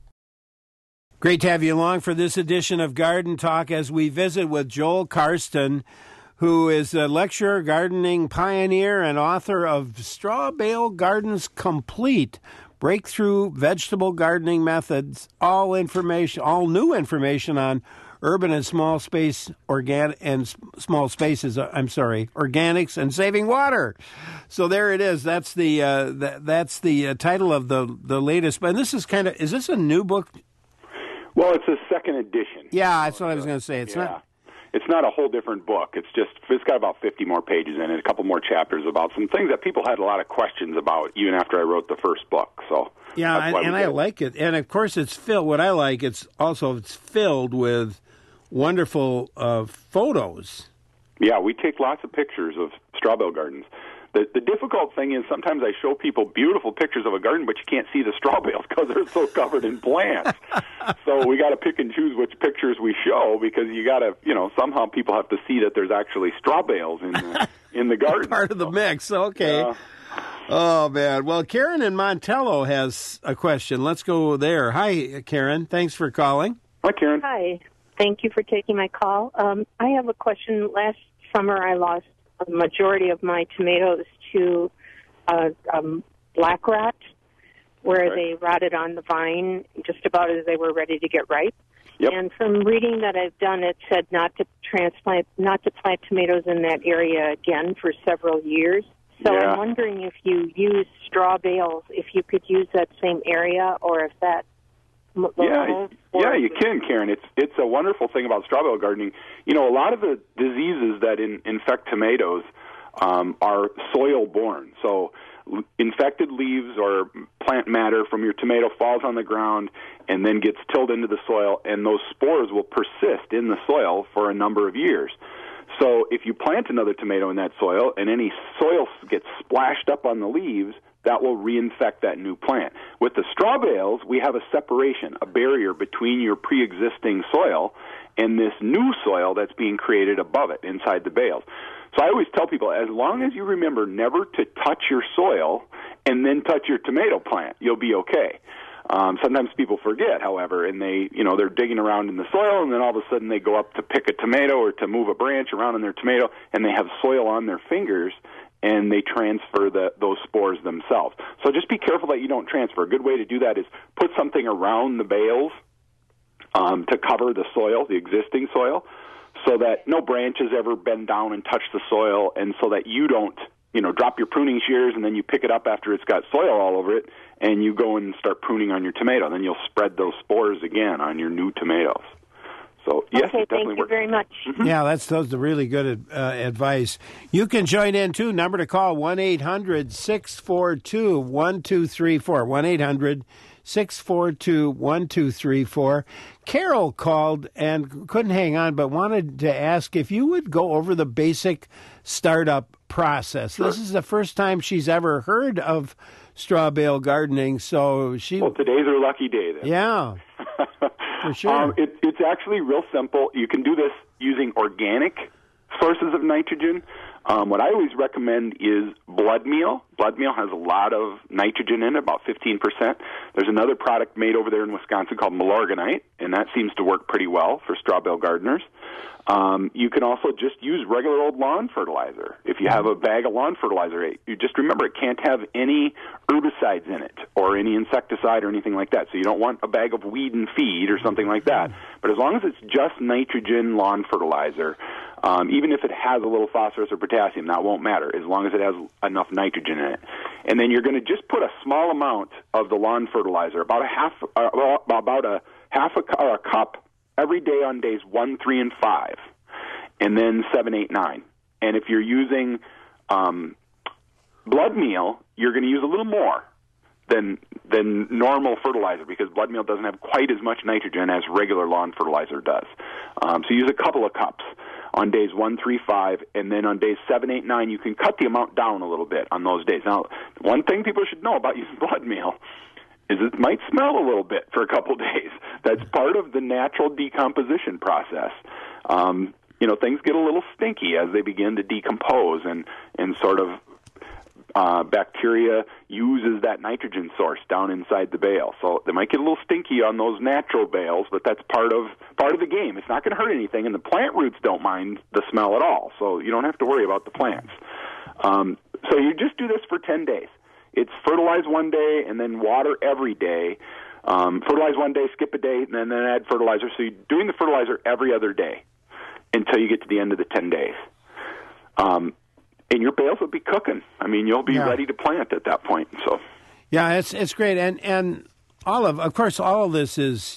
[SPEAKER 1] Great to have you along for this edition of Garden Talk as we visit with Joel Karsten, who is a lecturer, gardening pioneer, and author of Straw Bale Gardens Complete, Breakthrough Vegetable Gardening Methods, all information, all new information on urban and small space organ and small spaces. I'm sorry, organics and saving water. So there it is. That's the uh, th- that's the uh, title of the the latest. And this is kind of is this a new book?
[SPEAKER 2] Well, it's a second edition.
[SPEAKER 1] Yeah, that's what I was going to say. It's
[SPEAKER 2] yeah.
[SPEAKER 1] not.
[SPEAKER 2] It's not a whole different book. It's just it's got about fifty more pages in it, a couple more chapters about some things that people had a lot of questions about even after I wrote the first book. So
[SPEAKER 1] yeah, and, and I like it. And of course, it's filled. What I like, it's also it's filled with wonderful uh, photos.
[SPEAKER 2] Yeah, we take lots of pictures of straw bale gardens. The, the difficult thing is sometimes I show people beautiful pictures of a garden, but you can't see the straw bales because they're so covered in plants. So we got to pick and choose which pictures we show because you got to, you know, somehow people have to see that there's actually straw bales in the, in the garden.
[SPEAKER 1] Part of the mix, okay. Uh, oh, man. Well, Karen in Montello has a question. Let's go there. Hi, Karen. Thanks for calling.
[SPEAKER 2] Hi, Karen.
[SPEAKER 10] Hi. Thank you for taking my call. Um, I have a question. Last summer I lost a majority of my tomatoes to uh, um, black rot, where
[SPEAKER 2] right.
[SPEAKER 10] they rotted on the vine just about as they were ready to get ripe.
[SPEAKER 2] Yep.
[SPEAKER 10] And from reading that I've done, it said not to transplant, not to plant tomatoes in that area again for several years. So
[SPEAKER 2] yeah.
[SPEAKER 10] I'm wondering if you use straw bales, if you could use that same area, or if that.
[SPEAKER 2] Yeah, yeah, you can, Karen. It's it's a wonderful thing about straw bale gardening. You know, a lot of the diseases that in, infect tomatoes um, are soil-borne. So infected leaves or plant matter from your tomato falls on the ground and then gets tilled into the soil, and those spores will persist in the soil for a number of years. So if you plant another tomato in that soil and any soil gets splashed up on the leaves, that will reinfect that new plant. With the straw bales, we have a separation, a barrier between your pre-existing soil and this new soil that's being created above it inside the bales. So I always tell people, as long as you remember never to touch your soil and then touch your tomato plant, you'll be okay. Um, sometimes people forget, however, and they, you know, they're digging around in the soil, and then all of a sudden they go up to pick a tomato or to move a branch around in their tomato, and they have soil on their fingers, and they transfer the, those spores themselves. So just be careful that you don't transfer. A good way to do that is put something around the bales um, to cover the soil, the existing soil, so that no branches ever bend down and touch the soil, and so that you don't, you know, drop your pruning shears and then you pick it up after it's got soil all over it, and you go and start pruning on your tomato. Then you'll spread those spores again on your new tomatoes. So, yes,
[SPEAKER 10] okay,
[SPEAKER 2] it definitely
[SPEAKER 10] thank you
[SPEAKER 2] works.
[SPEAKER 10] very much.
[SPEAKER 2] Mm-hmm.
[SPEAKER 1] Yeah, that's those are really good uh, advice. You can join in, too. Number to call, one eight hundred six four two one two three four. one eight hundred six four two one two three four. Carol called and couldn't hang on, but wanted to ask if you would go over the basic startup process.
[SPEAKER 2] Sure.
[SPEAKER 1] This is the first time she's ever heard of straw bale gardening, so she...
[SPEAKER 2] Well, today's her lucky day, then.
[SPEAKER 1] Yeah, for sure.
[SPEAKER 2] Um, it, it's actually real simple. You can do this using organic sources of nitrogen. Um, what I always recommend is blood meal. Blood meal has a lot of nitrogen in it, about fifteen percent. There's another product made over there in Wisconsin called Milorganite, and that seems to work pretty well for straw bale gardeners. Um, you can also just use regular old lawn fertilizer. If you have a bag of lawn fertilizer, you just remember it can't have any herbicides in it or any insecticide or anything like that. So you don't want a bag of weed and feed or something like that. But as long as it's just nitrogen lawn fertilizer, um, even if it has a little phosphorus or potassium, that won't matter as long as it has enough nitrogen in it. And then you're going to just put a small amount of the lawn fertilizer, about a half, uh, about a half a, or a cup every day on days one, three, and five, and then seven, eight, nine. And if you're using um, blood meal, you're going to use a little more than than normal fertilizer because blood meal doesn't have quite as much nitrogen as regular lawn fertilizer does. Um, so use a couple of cups on days one, three, five, and then on days seven, eight, nine, you can cut the amount down a little bit on those days. Now, one thing people should know about using blood meal is it might smell a little bit for a couple days. That's part of the natural decomposition process. Um, you know, things get a little stinky as they begin to decompose and, and sort of uh, bacteria uses that nitrogen source down inside the bale. So they might get a little stinky on those natural bales, but that's part of part of the game. It's not going to hurt anything, and the plant roots don't mind the smell at all, so you don't have to worry about the plants. Um, so you just do this for ten days. It's fertilize one day and then water every day. Um, fertilize one day, skip a day, and then, then add fertilizer. So you're doing the fertilizer every other day until you get to the end of the ten days. Um, and your bales will be cooking. I mean, you'll be
[SPEAKER 1] yeah.
[SPEAKER 2] ready to plant at that point. So,
[SPEAKER 1] yeah, it's it's great, and and all of of course all of this is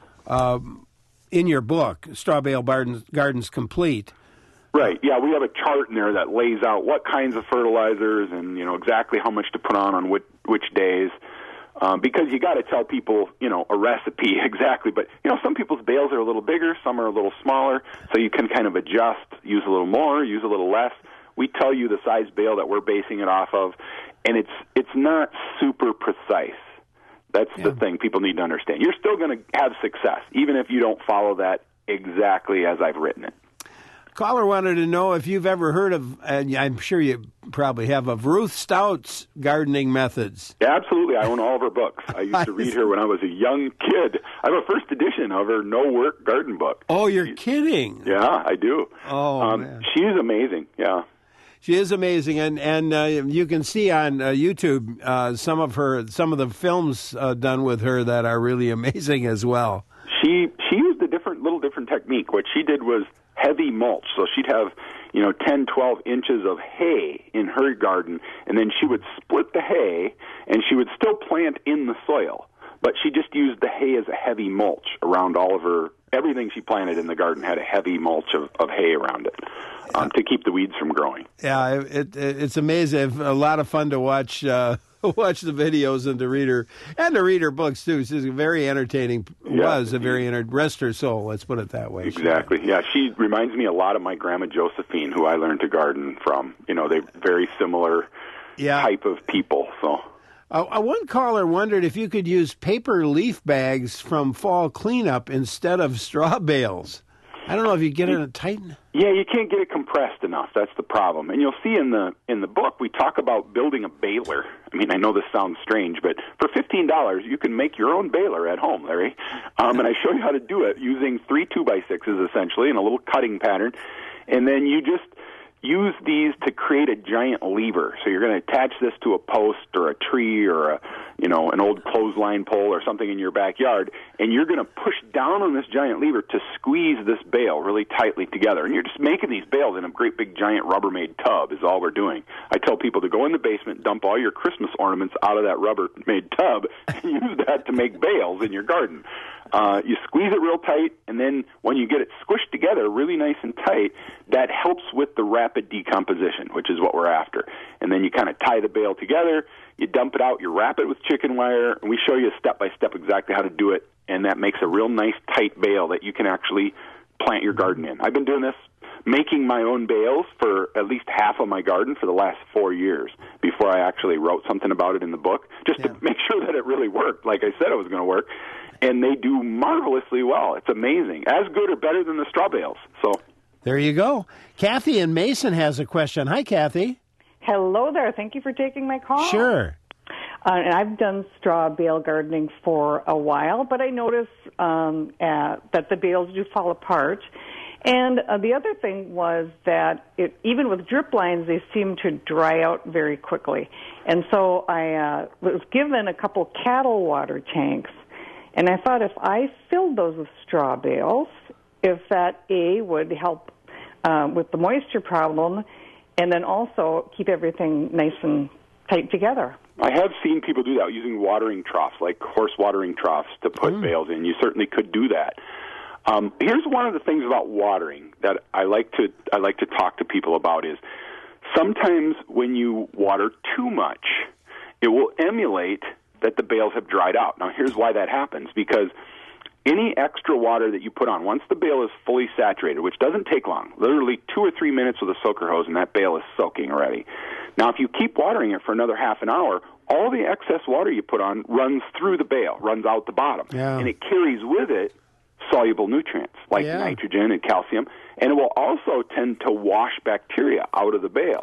[SPEAKER 1] um, in your book, Straw Bale Gardens, Gardens Complete.
[SPEAKER 2] Right. Yeah, we have a chart in there that lays out what kinds of fertilizers and you know exactly how much to put on on which, which days. Um, because you got to tell people, you know, a recipe exactly. But, you know, some people's bales are a little bigger, some are a little smaller, so you can kind of adjust, use a little more, use a little less. We tell you the size bale that we're basing it off of, and it's it's not super precise. That's yeah. the thing people need to understand. You're still going to have success, even if you don't follow that exactly as I've written it.
[SPEAKER 1] Caller wanted to know if you've ever heard of, and I'm sure you probably have, of Ruth Stout's gardening methods.
[SPEAKER 2] Yeah, absolutely. I own all of her books. I used to read her when I was a young kid. I have a first edition of her no-work garden book.
[SPEAKER 1] Oh, you're she, kidding.
[SPEAKER 2] Yeah, I do.
[SPEAKER 1] Oh,
[SPEAKER 2] um,
[SPEAKER 1] man.
[SPEAKER 2] She's amazing, yeah.
[SPEAKER 1] She is amazing, and and uh, you can see on uh, YouTube uh, some of her some of the films uh, done with her that are really amazing as well.
[SPEAKER 2] She she used a different little different technique. What she did was heavy mulch, so she'd have you know ten, twelve inches of hay in her garden, and then she would split the hay, and she would still plant in the soil, but she just used the hay as a heavy mulch around all of her. Everything she planted in the garden had a heavy mulch of, of hay around it um, to keep the weeds from growing.
[SPEAKER 1] Yeah, it, it, it's amazing. A lot of fun to watch uh, watch the videos and to read her and to read her books too. She's very entertaining.
[SPEAKER 2] Yeah.
[SPEAKER 1] Was a very enter- rest her soul. Let's put it that way.
[SPEAKER 2] Exactly. Yeah, she reminds me a lot of my grandma Josephine, who I learned to garden from. You know, they're very similar
[SPEAKER 1] yeah.
[SPEAKER 2] type of people. So.
[SPEAKER 1] Uh, one caller wondered if you could use paper leaf bags from fall cleanup instead of straw bales. I don't know if you get it tight.
[SPEAKER 2] Yeah, you can't get it compressed enough. That's the problem. And you'll see in the in the book we talk about building a baler. I mean, I know this sounds strange, but for fifteen dollars you can make your own baler at home, Larry. Um, and I show you how to do it using three two by sixes essentially and a little cutting pattern, and then you just use these to create a giant lever. So you're going to attach this to a post or a tree or a, you know, an old clothesline pole or something in your backyard, and you're going to push down on this giant lever to squeeze this bale really tightly together. And you're just making these bales in a great big giant Rubbermaid tub is all we're doing. I tell people to go in the basement, dump all your Christmas ornaments out of that Rubbermaid tub, and use that to make bales in your garden. Uh, you squeeze it real tight, and then when you get it squished together really nice and tight, that helps with the rapid decomposition, which is what we're after. And then you kind of tie the bale together, you dump it out, you wrap it with chicken wire, and we show you step-by-step exactly how to do it, and that makes a real nice tight bale that you can actually plant your garden in. I've been doing this, making my own bales for at least half of my garden for the last four years before I actually wrote something about it in the book, just yeah. to make sure that it really worked, like I said it was going to work. And they do marvelously well. It's amazing. As good or better than the straw bales. So
[SPEAKER 1] there you go. Kathy in Mason has a question. Hi, Kathy.
[SPEAKER 11] Hello there. Thank you for taking my call.
[SPEAKER 1] Sure.
[SPEAKER 11] Uh, and I've done straw bale gardening for a while, but I notice um, uh, that the bales do fall apart. And uh, the other thing was that it, even with drip lines, they seem to dry out very quickly. And so I uh, was given a couple cattle water tanks. And I thought if I filled those with straw bales, if that, A, would help uh, with the moisture problem, and then also keep everything nice and tight together.
[SPEAKER 2] I have seen people do that using watering troughs, like horse watering troughs, to put mm. bales in. You certainly could do that. Um, here's one of the things about watering that I like to I like to talk to people about is sometimes when you water too much, it will emulate that the bales have dried out. Now, here's why that happens, because any extra water that you put on, once the bale is fully saturated, which doesn't take long, literally two or three minutes with a soaker hose, and that bale is soaking already. Now, if you keep watering it for another half an hour, all the excess water you put on runs through the bale, runs out the bottom,
[SPEAKER 1] yeah.
[SPEAKER 2] and it carries with it soluble nutrients like
[SPEAKER 1] yeah.
[SPEAKER 2] nitrogen and calcium, and it will also tend to wash bacteria out of the bale.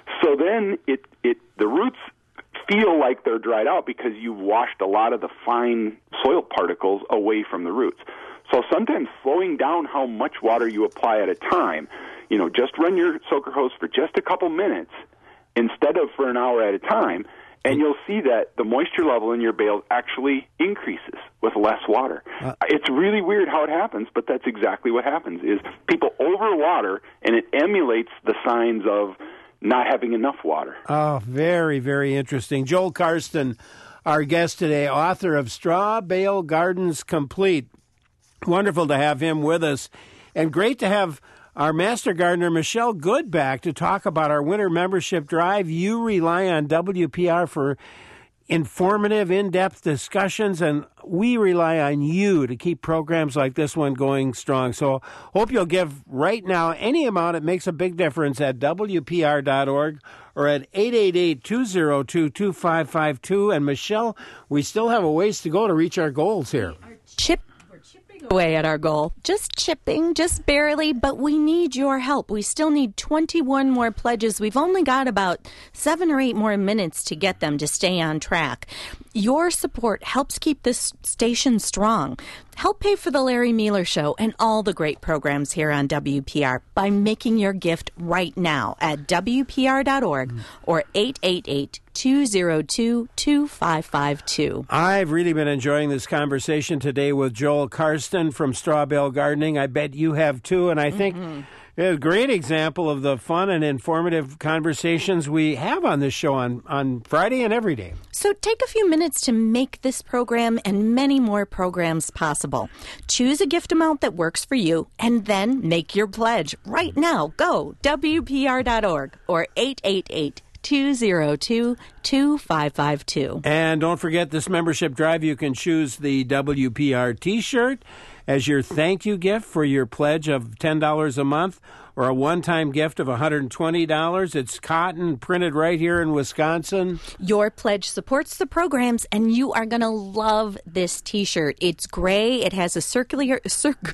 [SPEAKER 2] So then it, it the roots feel like they're dried out because you've washed a lot of the fine soil particles away from the roots. So sometimes slowing down how much water you apply at a time, you know, just run your soaker hose for just a couple minutes instead of for an hour at a time, and you'll see that the moisture level in your bales actually increases with less water. Uh, it's really weird how it happens, but that's exactly what happens, is people overwater, and it emulates the signs of not having enough water.
[SPEAKER 1] Oh, very, very interesting. Joel Karsten, our guest today, author of Straw Bale Gardens Complete. Wonderful to have him with us, and great to have our master gardener, Michelle Good, back to talk about our winter membership drive. You rely on W P R for informative, in-depth discussions, and we rely on you to keep programs like this one going strong. So hope you'll give right now any amount. It makes a big difference at W P R dot org or at eight eight eight, two oh two, two five five two. And Michelle, we still have a ways to go to reach our goals here.
[SPEAKER 4] Chip away at our goal. Just chipping, just barely, but we need your help. We still need twenty-one more pledges. We've only got about seven or eight more minutes to get them to stay on track. Your support helps keep this station strong. Help pay for the Larry Mealer Show and all the great programs here on W P R by making your gift right now at W P R dot org mm. or eight eight eight, two oh two, two five five two.
[SPEAKER 1] I've really been enjoying this conversation today with Joel Karsten from Straw Bale Gardening. I bet you have too, and I think mm-hmm. a great example of the fun and informative conversations we have on this show on, on Friday and every day.
[SPEAKER 4] So take a few minutes to make this program and many more programs possible. Choose a gift amount that works for you and then make your pledge right now. Go W P R dot org or eight eight eight, two oh two, two five five two.
[SPEAKER 1] And don't forget this membership drive. You can choose the W P R T-shirt as your thank you gift for your pledge of ten dollars a month, or a one-time gift of one hundred twenty dollars. It's cotton, printed right here in Wisconsin.
[SPEAKER 4] Your pledge supports the programs, and you are going to love this T-shirt. It's gray. It has a circular, circ,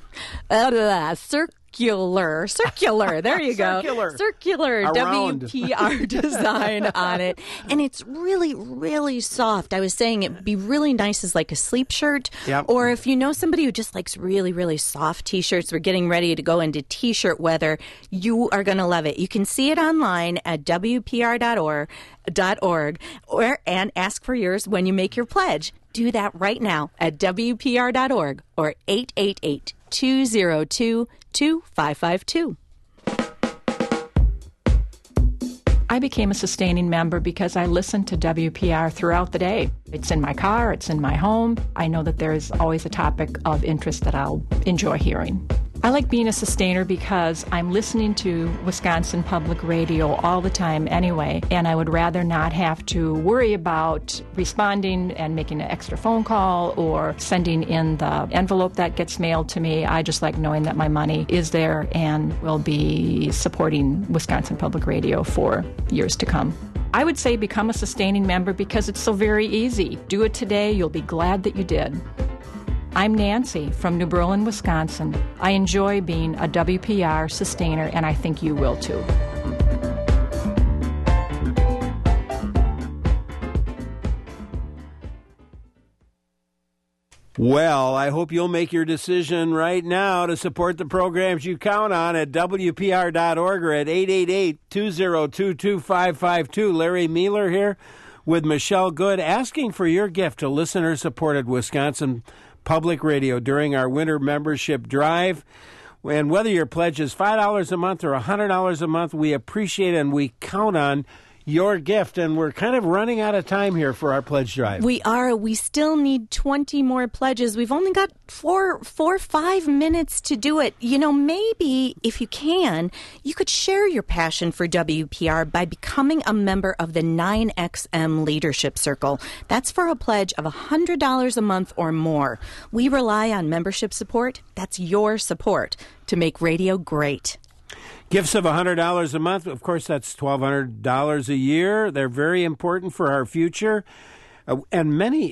[SPEAKER 4] uh, circ, Circular, circular, there you go.
[SPEAKER 1] Circular.
[SPEAKER 4] Circular
[SPEAKER 1] Around.
[SPEAKER 4] W P R design on it. And it's really, really soft. I was saying it'd be really nice as like a sleep shirt.
[SPEAKER 1] Yep.
[SPEAKER 4] Or if you know somebody who just likes really, really soft T-shirts, we're getting ready to go into T-shirt weather, you are going to love it. You can see it online at W P R dot org or and ask for yours when you make your pledge. Do that right now at W P R dot org or eight eight eight, two oh two, two five five two.
[SPEAKER 12] I became a sustaining member because I listened to W P R throughout the day. It's in my car, it's in my home. I know that there's always a topic of interest that I'll enjoy hearing. I like being a sustainer because I'm listening to Wisconsin Public Radio all the time anyway, and I would rather not have to worry about responding and making an extra phone call or sending in the envelope that gets mailed to me. I just like knowing that my money is there and will be supporting Wisconsin Public Radio for years to come. I would say become a sustaining member because it's so very easy. Do it today. You'll be glad that you did. I'm Nancy from New Berlin, Wisconsin. I enjoy being a W P R sustainer, and I think you will too.
[SPEAKER 1] Well, I hope you'll make your decision right now to support the programs you count on at W P R dot org or at eight eight eight, two oh two, two five five two. Larry Mealer here with Michelle Good, asking for your gift to listener-supported Wisconsin Public Radio during our winter membership drive. And whether your pledge is five dollars a month or one hundred dollars a month, we appreciate and we count on your gift. And we're kind of running out of time here for our pledge drive.
[SPEAKER 4] We are. We still need twenty more pledges. We've only got four, four, five minutes to do it. You know, maybe if you can, you could share your passion for W P R by becoming a member of the nine X M Leadership Circle. That's for a pledge of one hundred dollars a month or more. We rely on membership support. That's your support to make radio great.
[SPEAKER 1] Gifts of one hundred dollars a month, of course, that's twelve hundred dollars a year. They're very important for our future. Uh, and many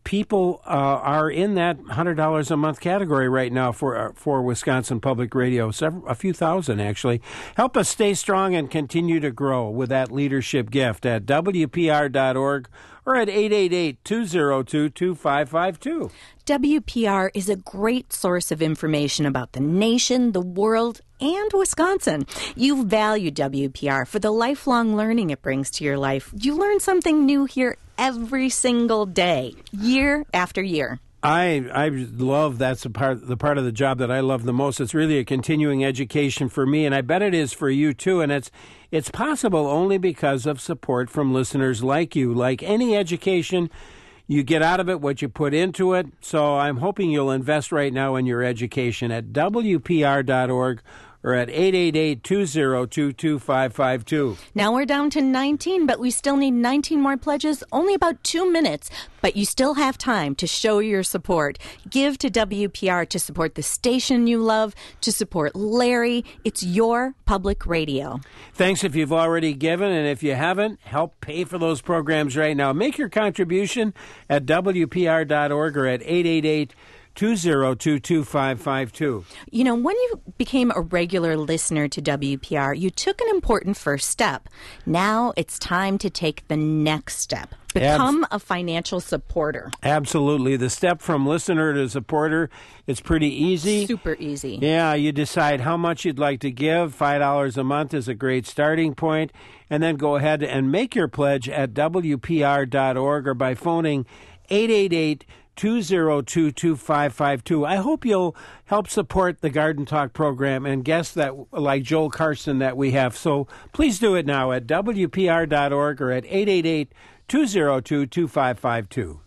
[SPEAKER 1] people uh, are in that one hundred dollars a month category right now for uh, for Wisconsin Public Radio, several, a few thousand actually. Help us stay strong and continue to grow with that leadership gift at W P R dot org or at eight eight eight, two zero two, two five five two.
[SPEAKER 4] W P R is a great source of information about the nation, the world, and Wisconsin. You value W P R for the lifelong learning it brings to your life. You learn something new here every single day, year after year.
[SPEAKER 1] I I love that's the part the part of the job that I love the most. It's really a continuing education for me, and I bet it is for you too. And it's it's possible only because of support from listeners like you. Like any education, you get out of it what you put into it. So I'm hoping you'll invest right now in your education at W P R dot org or at eight eight eight, two zero two, two five five two.
[SPEAKER 4] Now we're down to nineteen, but we still need nineteen more pledges, only about two minutes. But you still have time to show your support. Give to W P R to support the station you love, to support Larry. It's your public radio.
[SPEAKER 1] Thanks if you've already given, and if you haven't, help pay for those programs right now. Make your contribution at W P R dot org or at eight eight eight, two zero two, two five five two.
[SPEAKER 4] You know, when you became a regular listener to W P R, you took an important first step. Now it's time to take the next step. Become Abs- a financial supporter.
[SPEAKER 1] Absolutely. The step from listener to supporter is pretty easy.
[SPEAKER 4] Super easy.
[SPEAKER 1] Yeah, you decide how much you'd like to give. five dollars a month is a great starting point. And then go ahead and make your pledge at W P R dot org or by phoning eight eight eight, two zero two, two five five two. I hope you'll help support the Garden Talk program and guests that like Joel Karsten that we have. So please do it now at W P R dot org or at eight eight eight, two zero two, two five five two.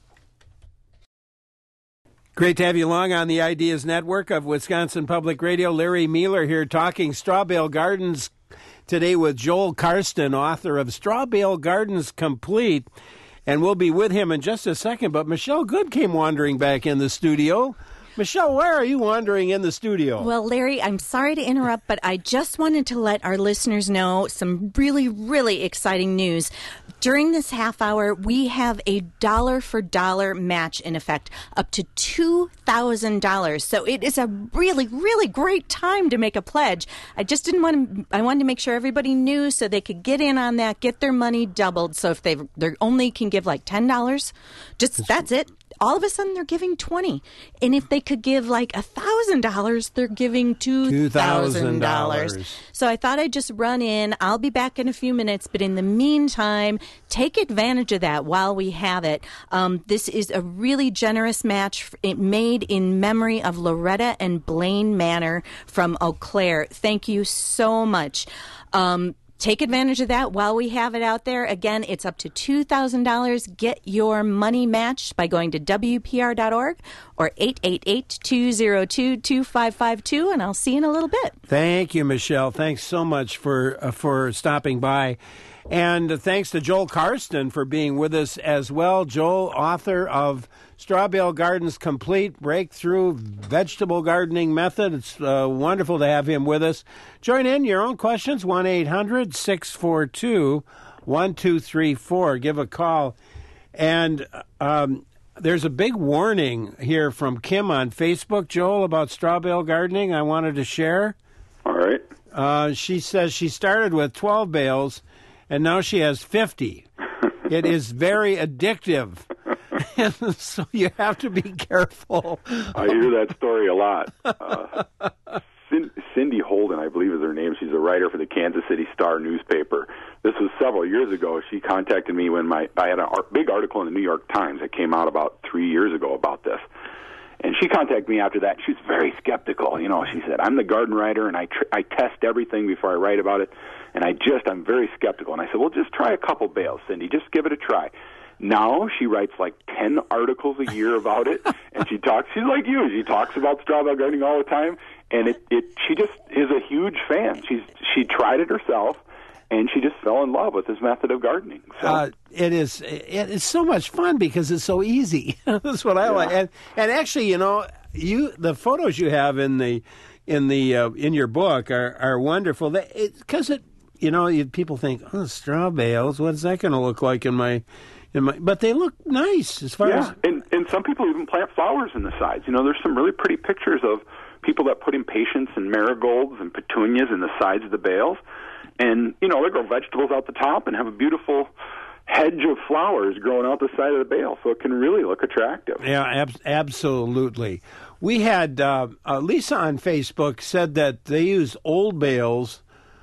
[SPEAKER 1] Great to have you along on the Ideas Network of Wisconsin Public Radio. Larry Mealer here talking Straw Bale Gardens today with Joel Karsten, author of Straw Bale Gardens Complete. And we'll be with him in just a second. But Michelle Good came wandering back in the studio. Michelle, why are you wandering in the studio?
[SPEAKER 4] Well, Larry, I'm sorry to interrupt, but I just wanted to let our listeners know some really, really exciting news. During this half hour, we have a dollar for dollar match in effect, up to two thousand dollars. So it is a really, really great time to make a pledge. I just didn't want to, I wanted to make sure everybody knew so they could get in on that, get their money doubled. So if they they only can give like ten dollars, just that's it. All of a sudden, they're giving twenty, and if they could give like a thousand dollars, they're giving two thousand dollars. So I thought I'd just run in. I'll be back in a few minutes, but in the meantime, take advantage of that while we have it. Um, this is a really generous match made in memory of Loretta and Blaine Manor from Eau Claire. Thank you so much. Um, Take advantage of that while we have it out there. Again, it's up to two thousand dollars. Get your money matched by going to W P R dot org or eight eight eight, two zero two, two five five two, and I'll see you in a little bit.
[SPEAKER 1] Thank you, Michelle. Thanks so much for uh, for stopping by. And thanks to Joel Karsten for being with us as well. Joel, author of Straw Bale Gardens Complete, Breakthrough Vegetable Gardening Method. It's uh, wonderful to have him with us. Join in your own questions, one eight hundred, six four two, one two three four. Give a call. And um, there's a big warning here from Kim on Facebook, Joel, about straw bale gardening I wanted to share.
[SPEAKER 2] All right.
[SPEAKER 1] Uh, she says she started with twelve bales, and now she has fifty. It is very addictive. So you have to be careful.
[SPEAKER 2] I hear that story a lot. Uh, Cindy Holden, I believe is her name. She's a writer for the Kansas City Star newspaper. This was several years ago. She contacted me when my I had a big article in the New York Times that came out about three years ago about this. And she contacted me after that. She was very skeptical. You know, she said, I'm the garden writer, and I tr- I test everything before I write about it. And I just, I'm very skeptical. And I said, well, just try a couple bales, Cindy. Just give it a try. Now she writes like ten articles a year about it, and she talks, she's like you, she talks about straw bale gardening all the time, and it, it she just is a huge fan. She's She tried it herself, and she just fell in love with this method of gardening. So.
[SPEAKER 1] Uh, it is it is so much fun because it's so easy. That's what I yeah. like. And, and actually, you know, you the photos you have in the in the uh, in your book are, are wonderful. Because it, it, you know, you, people think, oh, straw bales, what's that going to look like in my... My, but they look nice as far
[SPEAKER 2] yeah.
[SPEAKER 1] as...
[SPEAKER 2] And, and and some people even plant flowers in the sides. You know, there's some really pretty pictures of people that put impatiens and marigolds and petunias in the sides of the bales. And, you know, they grow vegetables out the top and have a beautiful hedge of flowers growing out the side of the bale, so it can really look attractive.
[SPEAKER 1] Yeah, ab- absolutely. We had uh, uh, Lisa on Facebook said that they use old bales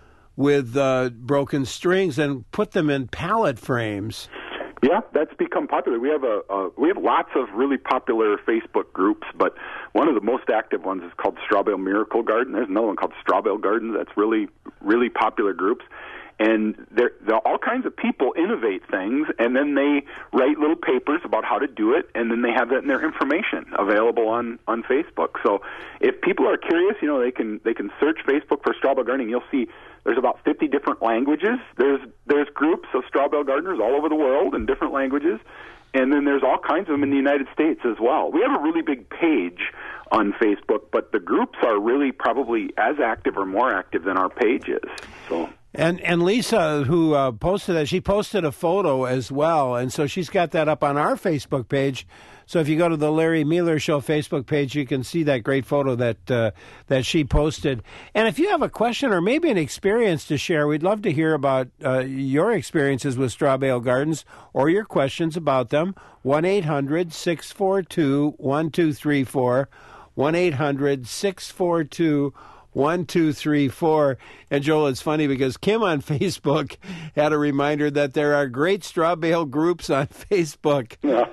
[SPEAKER 1] with uh, broken strings and put them in pallet frames.
[SPEAKER 2] Yeah, that's become popular. We have a, a we have lots of really popular Facebook groups, but one of the most active ones is called Straw Bale Miracle Garden. There's another one called Straw Bale Gardens. That's really really popular groups. And there, there all kinds of people innovate things, and then they write little papers about how to do it, and then they have that in their information available on, on Facebook. So if people are curious, you know, they can they can search Facebook for Straw Bale Gardening. You'll see there's about fifty different languages. There's there's groups of straw bale gardeners all over the world in different languages, and then there's all kinds of them in the United States as well. We have a really big page on Facebook, but the groups are really probably as active or more active than our page is. So.
[SPEAKER 1] And and Lisa, who uh, posted that, she posted a photo as well, and so she's got that up on our Facebook page. So if you go to the Larry Mealer Show Facebook page, you can see that great photo that uh, that she posted. And if you have a question or maybe an experience to share, we'd love to hear about uh, your experiences with straw bale gardens or your questions about them. one eight hundred six four two one two three four, one eight hundred six four two one two three four. And Joel, it's funny because Kim on Facebook had a reminder that there are great straw bale groups on Facebook.
[SPEAKER 2] Yeah.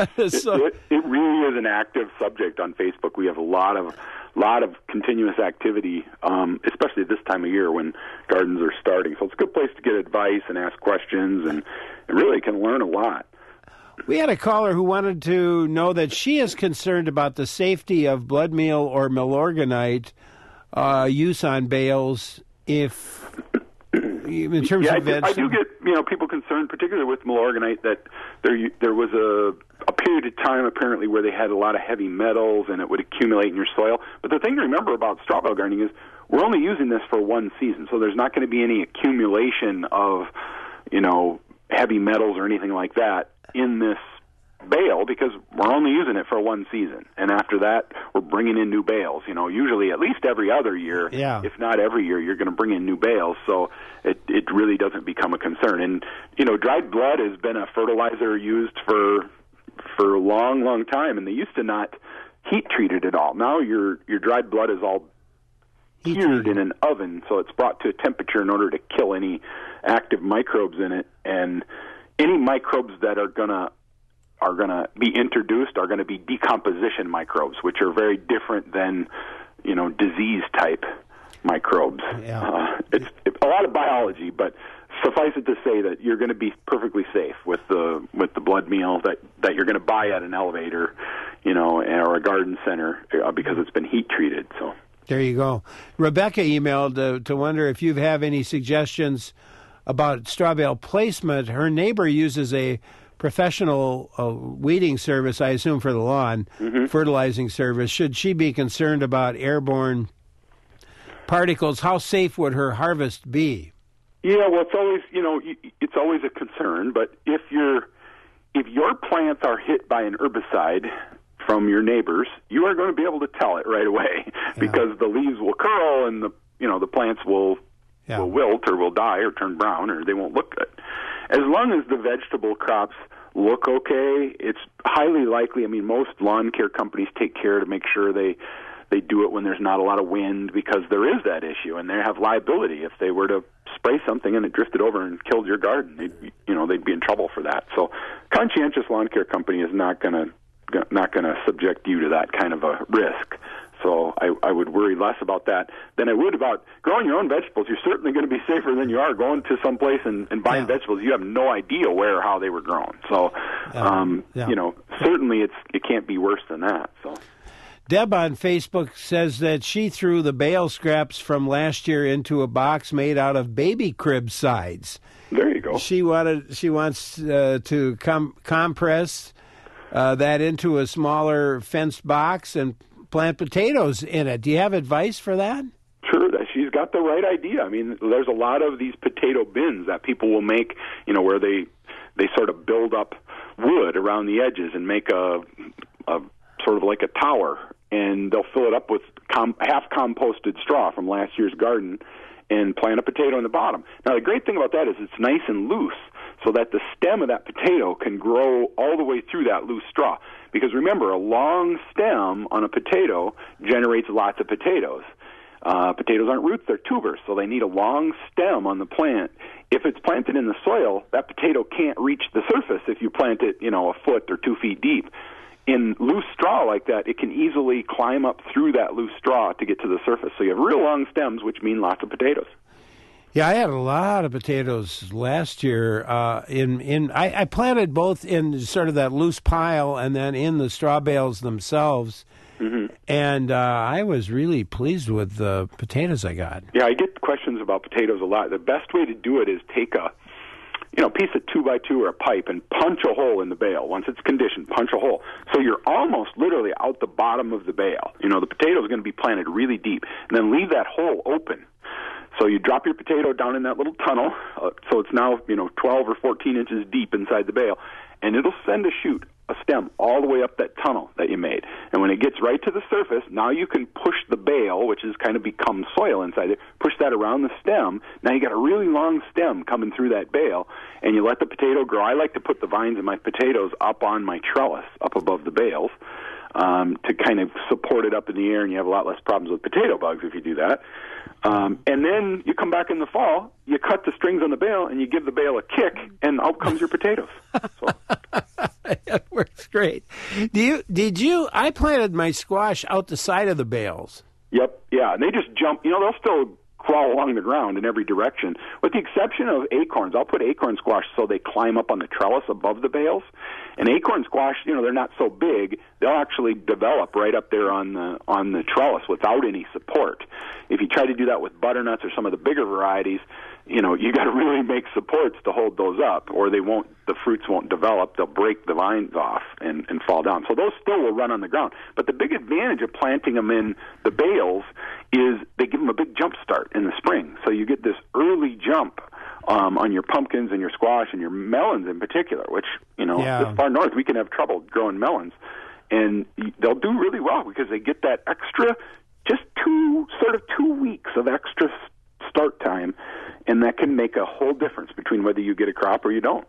[SPEAKER 1] so,
[SPEAKER 2] it, it really is an active subject on Facebook. We have a lot of lot of continuous activity, um, especially this time of year when gardens are starting. So it's a good place to get advice and ask questions, and, and really can learn a lot.
[SPEAKER 1] We had a caller who wanted to know that she is concerned about the safety of blood meal or Milorganite Uh, use on bales, if in terms
[SPEAKER 2] yeah,
[SPEAKER 1] of veg.
[SPEAKER 2] I, I do get you know people concerned, particularly with Milorganite, that there there was a a period of time apparently where they had a lot of heavy metals and it would accumulate in your soil. But the thing to remember about straw bale gardening is we're only using this for one season, so there's not going to be any accumulation of you know heavy metals or anything like that in this bale, because we're only using it for one season, and after that we're bringing in new bales. You know, usually at least every other year,
[SPEAKER 1] yeah.
[SPEAKER 2] if not every year, you're going to bring in new bales. So it it really doesn't become a concern. And you know, dried blood has been a fertilizer used for for a long, long time, and they used to not heat treat it at all. Now your your dried blood is all cured in an oven, so it's brought to a temperature in order to kill any active microbes in it, and any microbes that are going to are going to be introduced are going to be decomposition microbes, which are very different than, you know, disease-type microbes.
[SPEAKER 1] Yeah.
[SPEAKER 2] Uh, it's, it's a lot of biology, but suffice it to say that you're going to be perfectly safe with the with the blood meal that, that you're going to buy at an elevator, you know, or a garden center uh, because it's been heat-treated. So
[SPEAKER 1] there you go. Rebecca emailed uh, to wonder if you have any suggestions about straw bale placement. Her neighbor uses a professional uh, weeding service, I assume for the lawn,
[SPEAKER 2] mm-hmm.
[SPEAKER 1] fertilizing service. Should she be concerned about airborne particles? How safe would her harvest be?
[SPEAKER 2] Yeah, well, it's always you know it's always a concern. But if you're if your plants are hit by an herbicide from your neighbors, you are going to be able to tell it right away yeah. because the leaves will curl and the you know the plants will yeah. will wilt or will die or turn brown or they won't look good. As long as the vegetable crops look okay, it's highly likely. I mean, most lawn care companies take care to make sure they they do it when there's not a lot of wind, because there is that issue, and they have liability if they were to spray something and it drifted over and killed your garden. They'd, you know, they'd be in trouble for that. So, conscientious lawn care company is not going to not going to subject you to that kind of a risk. So I, I would worry less about that than I would about growing your own vegetables. You're certainly going to be safer than you are going to some place and, and buying yeah. vegetables. You have no idea where or how they were grown. So, um, yeah. you know, certainly it's it can't be worse than that. So,
[SPEAKER 1] Deb on Facebook says that she threw the bale scraps from last year into a box made out of baby crib sides.
[SPEAKER 2] There you go.
[SPEAKER 1] She wanted she wants uh, to com- compress uh, that into a smaller fenced box and plant potatoes in it. Do you have advice for that?
[SPEAKER 2] Sure, that she's got the right idea. I mean, there's a lot of these potato bins that people will make, you know, where they they sort of build up wood around the edges and make a, a sort of like a tower, and they'll fill it up with com- half composted straw from last year's garden and plant a potato in the bottom. Now, the great thing about that is it's nice and loose, so that the stem of that potato can grow all the way through that loose straw. Because remember, a long stem on a potato generates lots of potatoes. Uh, potatoes aren't roots, they're tubers, so they need a long stem on the plant. If it's planted in the soil, that potato can't reach the surface if you plant it, you know, a foot or two feet deep. In loose straw like that, it can easily climb up through that loose straw to get to the surface. So you have real long stems, which mean lots of potatoes.
[SPEAKER 1] Yeah, I had a lot of potatoes last year. Uh, in in I, I planted both in sort of that loose pile and then in the straw bales themselves. Mm-hmm. And uh, I was really pleased with the potatoes I got.
[SPEAKER 2] Yeah, I get questions about potatoes a lot. The best way to do it is take a you know, piece of two by two or a pipe and punch a hole in the bale. Once it's conditioned, punch a hole. So you're almost literally out the bottom of the bale. You know, the potato is going to be planted really deep, and then leave that hole open. So you drop your potato down in that little tunnel, uh, so it's now, you know, twelve or fourteen inches deep inside the bale, and it'll send a shoot, a stem, all the way up that tunnel that you made. And when it gets right to the surface, now you can push the bale, which has kind of become soil inside it, push that around the stem. Now you got a really long stem coming through that bale, and you let the potato grow. I like to put the vines of my potatoes up on my trellis, up above the bales, um, to kind of support it up in the air, and you have a lot less problems with potato bugs if you do that. Um, and then you come back in the fall, you cut the strings on the bale, and you give the bale a kick, and out comes your potatoes. So.
[SPEAKER 1] It works great. Do you? Did you? I planted my squash out the side of the bales.
[SPEAKER 2] Yep, yeah, and they just jump. You know, they'll still crawl along the ground in every direction, with the exception of acorns. I'll put acorn squash so they climb up on the trellis above the bales. And acorn squash, you know, they're not so big. They'll actually develop right up there on the on the trellis without any support. If you try to do that with butternuts or some of the bigger varieties, you know, you got to really make supports to hold those up, or they won't. The fruits won't develop. They'll break the vines off and, and fall down. So those still will run on the ground. But the big advantage of planting them in the bales is they give them a big jump start in the spring. So you get this early jump um, on your pumpkins and your squash and your melons in particular, which, you know,
[SPEAKER 1] yeah.
[SPEAKER 2] this far north we can have trouble growing melons. And they'll do really well because they get that extra, just two, sort of two weeks of extra start time, and that can make a whole difference between whether you get a crop or you don't.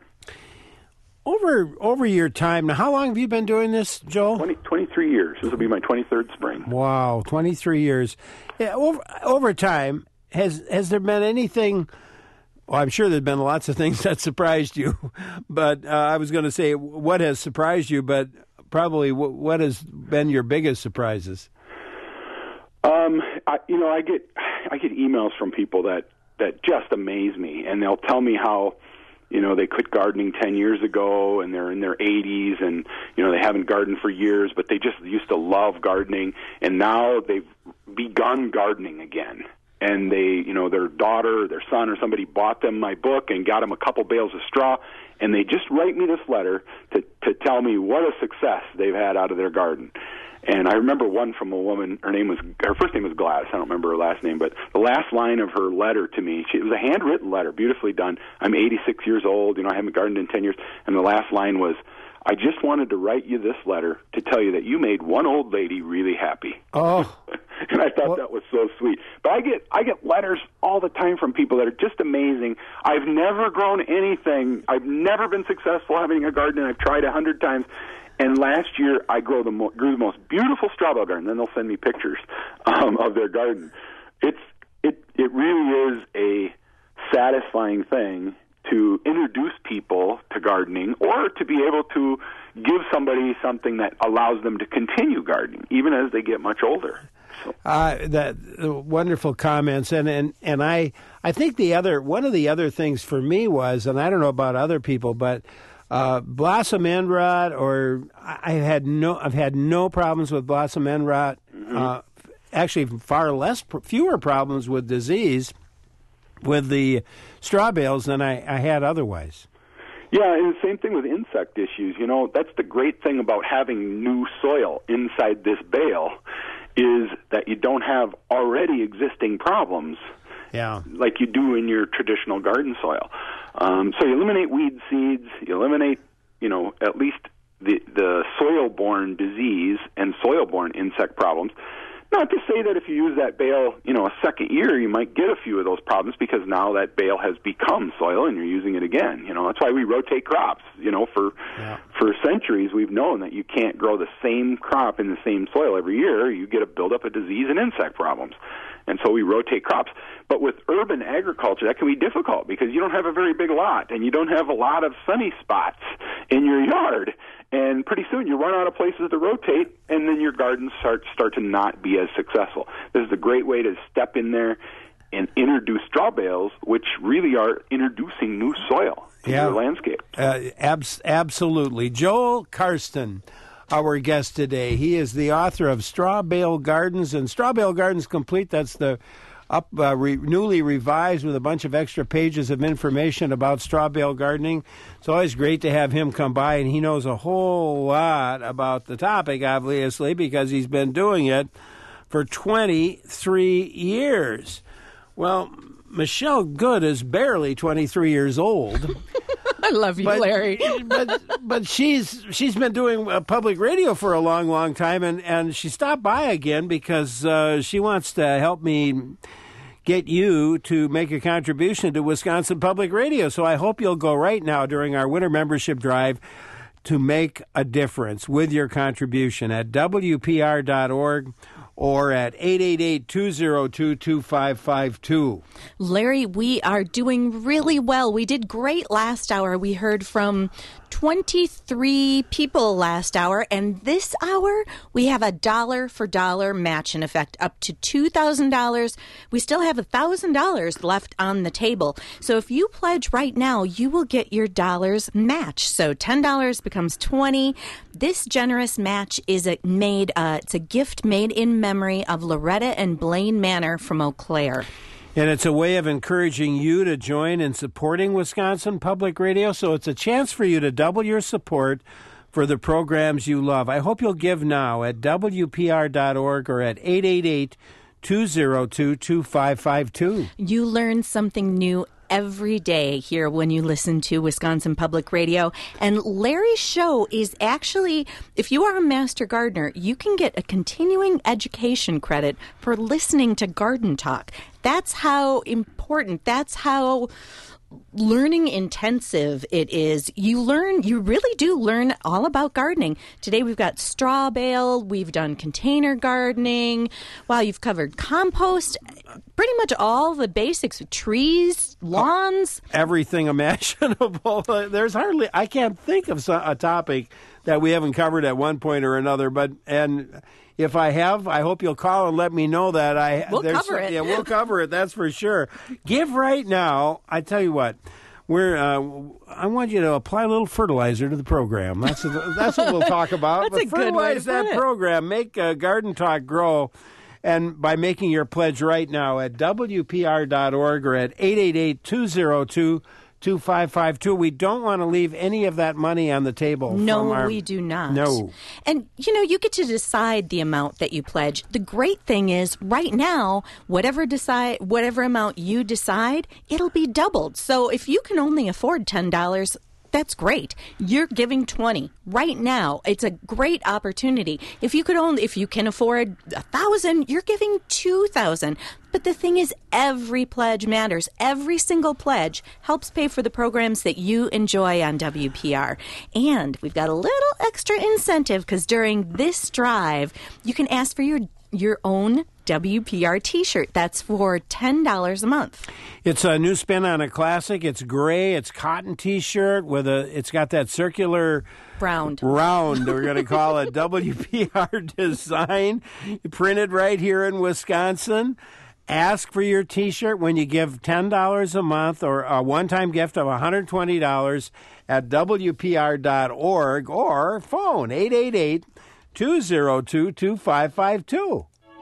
[SPEAKER 1] Over over your time, now how long have you been doing this, Joel?
[SPEAKER 2] twenty, twenty-three years. This will be my twenty-third spring.
[SPEAKER 1] Wow, twenty-three years. Yeah, over, over time, has has there been anything, well, I'm sure there have been lots of things that surprised you, but uh, I was going to say what has surprised you, but probably what, what has been your biggest surprises?
[SPEAKER 2] Um, I, you know, I get I get emails from people that, that just amaze me, and they'll tell me how, you know, they quit gardening ten years ago, and they're in their eighties, and, you know, they haven't gardened for years, but they just used to love gardening, and now they've begun gardening again. And they, you know, their daughter, or their son, or somebody bought them my book and got them a couple bales of straw, and they just write me this letter to, to tell me what a success they've had out of their garden. And I remember one from a woman, her name was, her first name was Gladys, I don't remember her last name, but the last line of her letter to me, she, it was a handwritten letter, beautifully done. I'm eighty-six years old, you know, I haven't gardened in ten years, and the last line was, I just wanted to write you this letter to tell you that you made one old lady really happy.
[SPEAKER 1] Oh.
[SPEAKER 2] And I thought well, that was so sweet. But I get I get letters all the time from people that are just amazing. I've never grown anything. I've never been successful having a garden, and I've tried a hundred times. And last year, I grew the, mo- grew the most beautiful straw bale garden. Then they'll send me pictures um, of their garden. It's it it really is a satisfying thing to introduce people to gardening, or to be able to give somebody something that allows them to continue gardening, even as they get much older. So.
[SPEAKER 1] Uh, that uh, wonderful comments, and, and and I I think the other one of the other things for me was, and I don't know about other people, but. Uh, blossom end rot, or I had no, I've had no problems with blossom end rot. Mm-hmm. Uh, actually, far less, fewer problems with disease with the straw bales than I, I had otherwise.
[SPEAKER 2] Yeah, and the same thing with insect issues. You know, that's the great thing about having new soil inside this bale, is that you don't have already existing problems.
[SPEAKER 1] Yeah,
[SPEAKER 2] like you do in your traditional garden soil. Um, so you eliminate weed seeds, you eliminate you know, at least the the soil-borne disease and soil-borne insect problems. Not to say that if you use that bale, you know, a second year, you might get a few of those problems because now that bale has become soil and you're using it again. You know, that's why we rotate crops. You know, for yeah. for centuries we've known that you can't grow the same crop in the same soil every year. You get a buildup of disease and insect problems. And so we rotate crops. But with urban agriculture, that can be difficult because you don't have a very big lot and you don't have a lot of sunny spots in your yard. And pretty soon you run out of places to rotate, and then your gardens start start to not be as successful. This is a great way to step in there and introduce straw bales, which really are introducing new soil into
[SPEAKER 1] yeah.
[SPEAKER 2] the landscape.
[SPEAKER 1] Uh, abs- absolutely. Joel Karsten, our guest today. He is the author of Straw Bale Gardens and Straw Bale Gardens Complete. That's the up uh, re- newly revised with a bunch of extra pages of information about straw bale gardening. It's always great to have him come by, and he knows a whole lot about the topic, obviously, because he's been doing it for twenty-three years. Well, Michelle Good is barely twenty-three years old.
[SPEAKER 4] I love you,
[SPEAKER 1] but,
[SPEAKER 4] Larry.
[SPEAKER 1] but but she's she's been doing uh, public radio for a long, long time, and, and she stopped by again because uh, she wants to help me get you to make a contribution to Wisconsin Public Radio. So I hope you'll go right now during our winter membership drive to make a difference with your contribution at W P R dot org or at eight eight eight, two oh two, two five five two.
[SPEAKER 4] Larry, we are doing really well. We did great last hour. We heard from twenty-three people last hour, and this hour we have a dollar for dollar match in effect up to two thousand dollars. We still have one thousand dollars left on the table. So if you pledge right now, you will get your dollars matched. So ten dollars becomes twenty dollars. This generous match is a made uh, it's a gift made in memory of Loretta and Blaine Manor from Eau Claire.
[SPEAKER 1] And it's a way of encouraging you to join in supporting Wisconsin Public Radio. So it's a chance for you to double your support for the programs you love. I hope you'll give now at W P R dot org or at eight eight eight, two oh two, two five five two.
[SPEAKER 4] You learn something new every day here when you listen to Wisconsin Public Radio. And Larry's show is actually, if you are a master gardener, you can get a continuing education credit for listening to Garden Talk. That's how important, that's how learning intensive it is. You learn, you really do learn all about gardening. Today we've got straw bale, we've done container gardening. Wow, you've covered compost, pretty much all the basics, trees, lawns.
[SPEAKER 1] Everything imaginable. There's hardly, I can't think of a topic that we haven't covered at one point or another, but, and if I have, I hope you'll call and let me know that I.
[SPEAKER 4] We'll cover it.
[SPEAKER 1] Yeah, we'll cover it. That's for sure. Give right now. I tell you what, we're. Uh, I want you to apply a little fertilizer to the program. That's a, that's what we'll talk about.
[SPEAKER 4] That's
[SPEAKER 1] but
[SPEAKER 4] a good way to
[SPEAKER 1] fertilize that
[SPEAKER 4] put it.
[SPEAKER 1] program. Make uh, Garden Talk grow, and by making your pledge right now at W P R dot org or at eight eight eight, two oh two, two five five two. We don't want to leave any of that money on the table.
[SPEAKER 4] No,
[SPEAKER 1] from our,
[SPEAKER 4] we do not.
[SPEAKER 1] No.
[SPEAKER 4] And, you know, you get to decide the amount that you pledge. The great thing is, right now, whatever decide, whatever amount you decide, it'll be doubled. So if you can only afford ten dollars, that's great. You're giving twenty right now. It's a great opportunity. If you could only, if you can afford a thousand, you're giving two thousand. But the thing is, every pledge matters. Every single pledge helps pay for the programs that you enjoy on W P R. And we've got a little extra incentive because during this drive, you can ask for your your own W P R T-shirt. That's for ten dollars a month.
[SPEAKER 1] It's a new spin on a classic. It's gray. It's cotton T-shirt with a. It's got that circular
[SPEAKER 4] round.
[SPEAKER 1] Round. We're going to call it W P R design. Printed right here in Wisconsin. Ask for your T-shirt when you give ten dollars a month or a one-time gift of one hundred twenty dollars at W P R dot org or phone eight eight eight, two oh two, two five five two.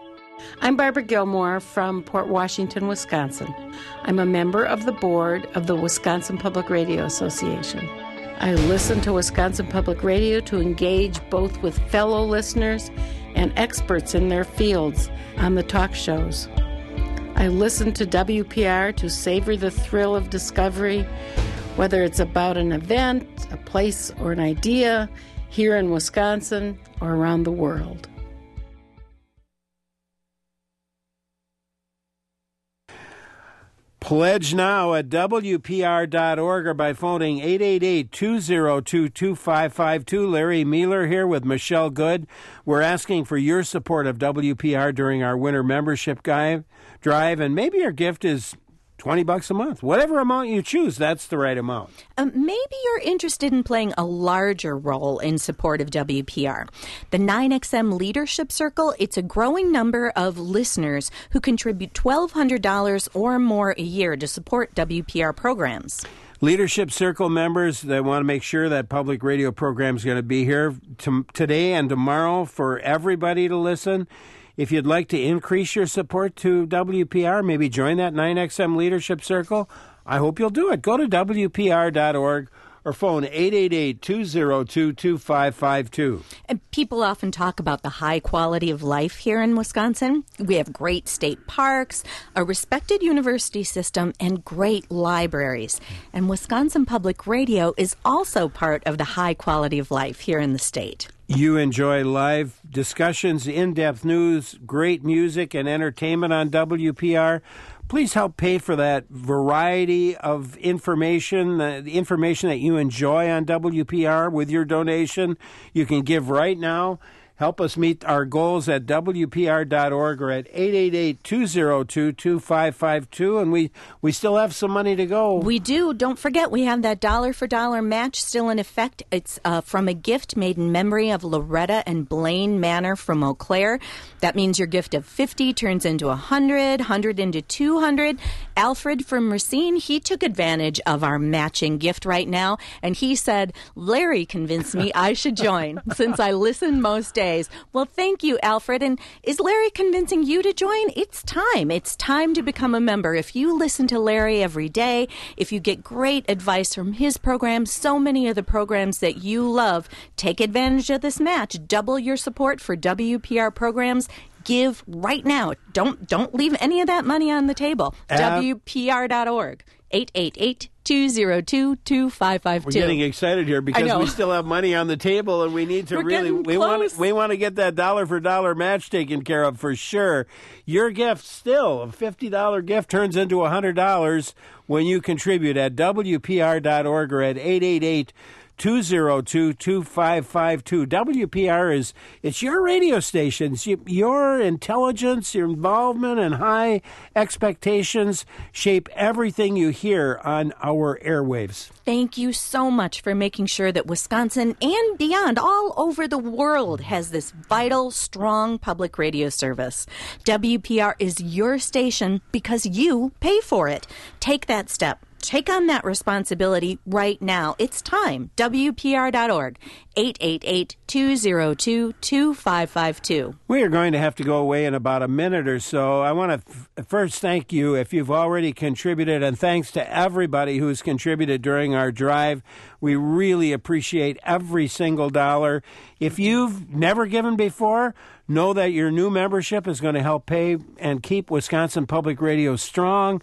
[SPEAKER 13] I'm Barbara Gilmore from Port Washington, Wisconsin. I'm a member of the board of the Wisconsin Public Radio Association. I listen to Wisconsin Public Radio to engage both with fellow listeners and experts in their fields on the talk shows. I listen to W P R to savor the thrill of discovery whether it's about an event, a place, or an idea here in Wisconsin or around the world.
[SPEAKER 1] Pledge now at W P R dot org or by phoning eight eight eight, two zero two, two five five two. Larry Mealer here with Michelle Good. We're asking for your support of W P R during our winter membership drive, and maybe your gift is twenty bucks a month. Whatever amount you choose, that's the right amount.
[SPEAKER 4] Um, maybe you're interested in playing a larger role in support of W P R. The nine X M Leadership Circle, it's a growing number of listeners who contribute twelve hundred dollars or more a year to support W P R programs.
[SPEAKER 1] Leadership Circle members, they want to make sure that public radio program is going to be here to, today and tomorrow for everybody to listen. If you'd like to increase your support to W P R, maybe join that nine X M Leadership Circle, I hope you'll do it. Go to W P R dot org or phone eight eight eight, two zero two, two five five two.
[SPEAKER 4] And people often talk about the high quality of life here in Wisconsin. We have great state parks, a respected university system, and great libraries. And Wisconsin Public Radio is also part of the high quality of life here in the state.
[SPEAKER 1] You enjoy live discussions, in-depth news, great music, and entertainment on W P R. Please help pay for that variety of information, uh, the information that you enjoy on W P R with your donation. You can give right now. Help us meet our goals at W P R dot org or at eight eight eight, two zero two, two five five two. And we, we still have some money to go.
[SPEAKER 4] We do. Don't forget, we have that dollar for dollar match still in effect. It's uh, from a gift made in memory of Loretta and Blaine Manor from Eau Claire. That means your gift of fifty turns into one hundred, one hundred into two hundred. Alfred from Racine, he took advantage of our matching gift right now, and he said, Larry convinced me I should join since I listen most days. Well, thank you, Alfred. And is Larry convincing you to join? It's time. It's time to become a member. If you listen to Larry every day, if you get great advice from his programs, so many of the programs that you love, take advantage of this match. Double your support for W P R programs. Give right now. Don't don't leave any of that money on the table. Uh, W P R dot org. eight eight eight, two zero two, two five five two.
[SPEAKER 1] We're getting excited here because we still have money on the table and we need to
[SPEAKER 4] We're
[SPEAKER 1] really we want
[SPEAKER 4] close.
[SPEAKER 1] we want to get that dollar for dollar match taken care of for sure. Your gift still, a fifty dollars gift turns into one hundred dollars when you contribute at W P R dot org or at eight eight eight, two zero two, two five five two. W P R is, it's your radio stations. Your intelligence, your involvement, and high expectations shape everything you hear on our airwaves.
[SPEAKER 4] Thank you so much for making sure that Wisconsin and beyond, all over the world, has this vital, strong public radio service. W P R is your station because you pay for it. Take that step. Take on that responsibility right now. It's time. W P R dot org. eight eight eight, two zero two, two five five two.
[SPEAKER 1] We are going to have to go away in about a minute or so. I want to f- first thank you if you've already contributed, and thanks to everybody who's contributed during our drive. We really appreciate every single dollar. If you've never given before, know that your new membership is going to help pay and keep Wisconsin Public Radio strong,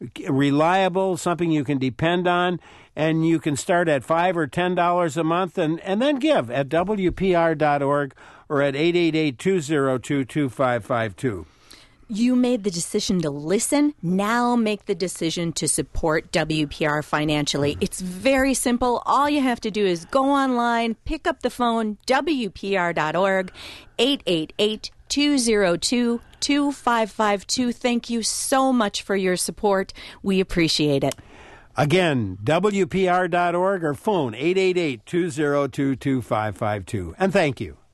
[SPEAKER 1] reliable, something you can depend on, and you can start at five or ten dollars a month and, and then give at W P R dot org or at eight eight eight, two zero two, two five five two.
[SPEAKER 4] You made the decision to listen. Now make the decision to support W P R financially. It's very simple. All you have to do is go online, pick up the phone, W P R dot org, eight eight eight, two zero two, two five five two. Thank you so much for your support. We appreciate it.
[SPEAKER 1] Again, W P R dot org or phone eight eight eight, two zero two, two five five two. And thank you.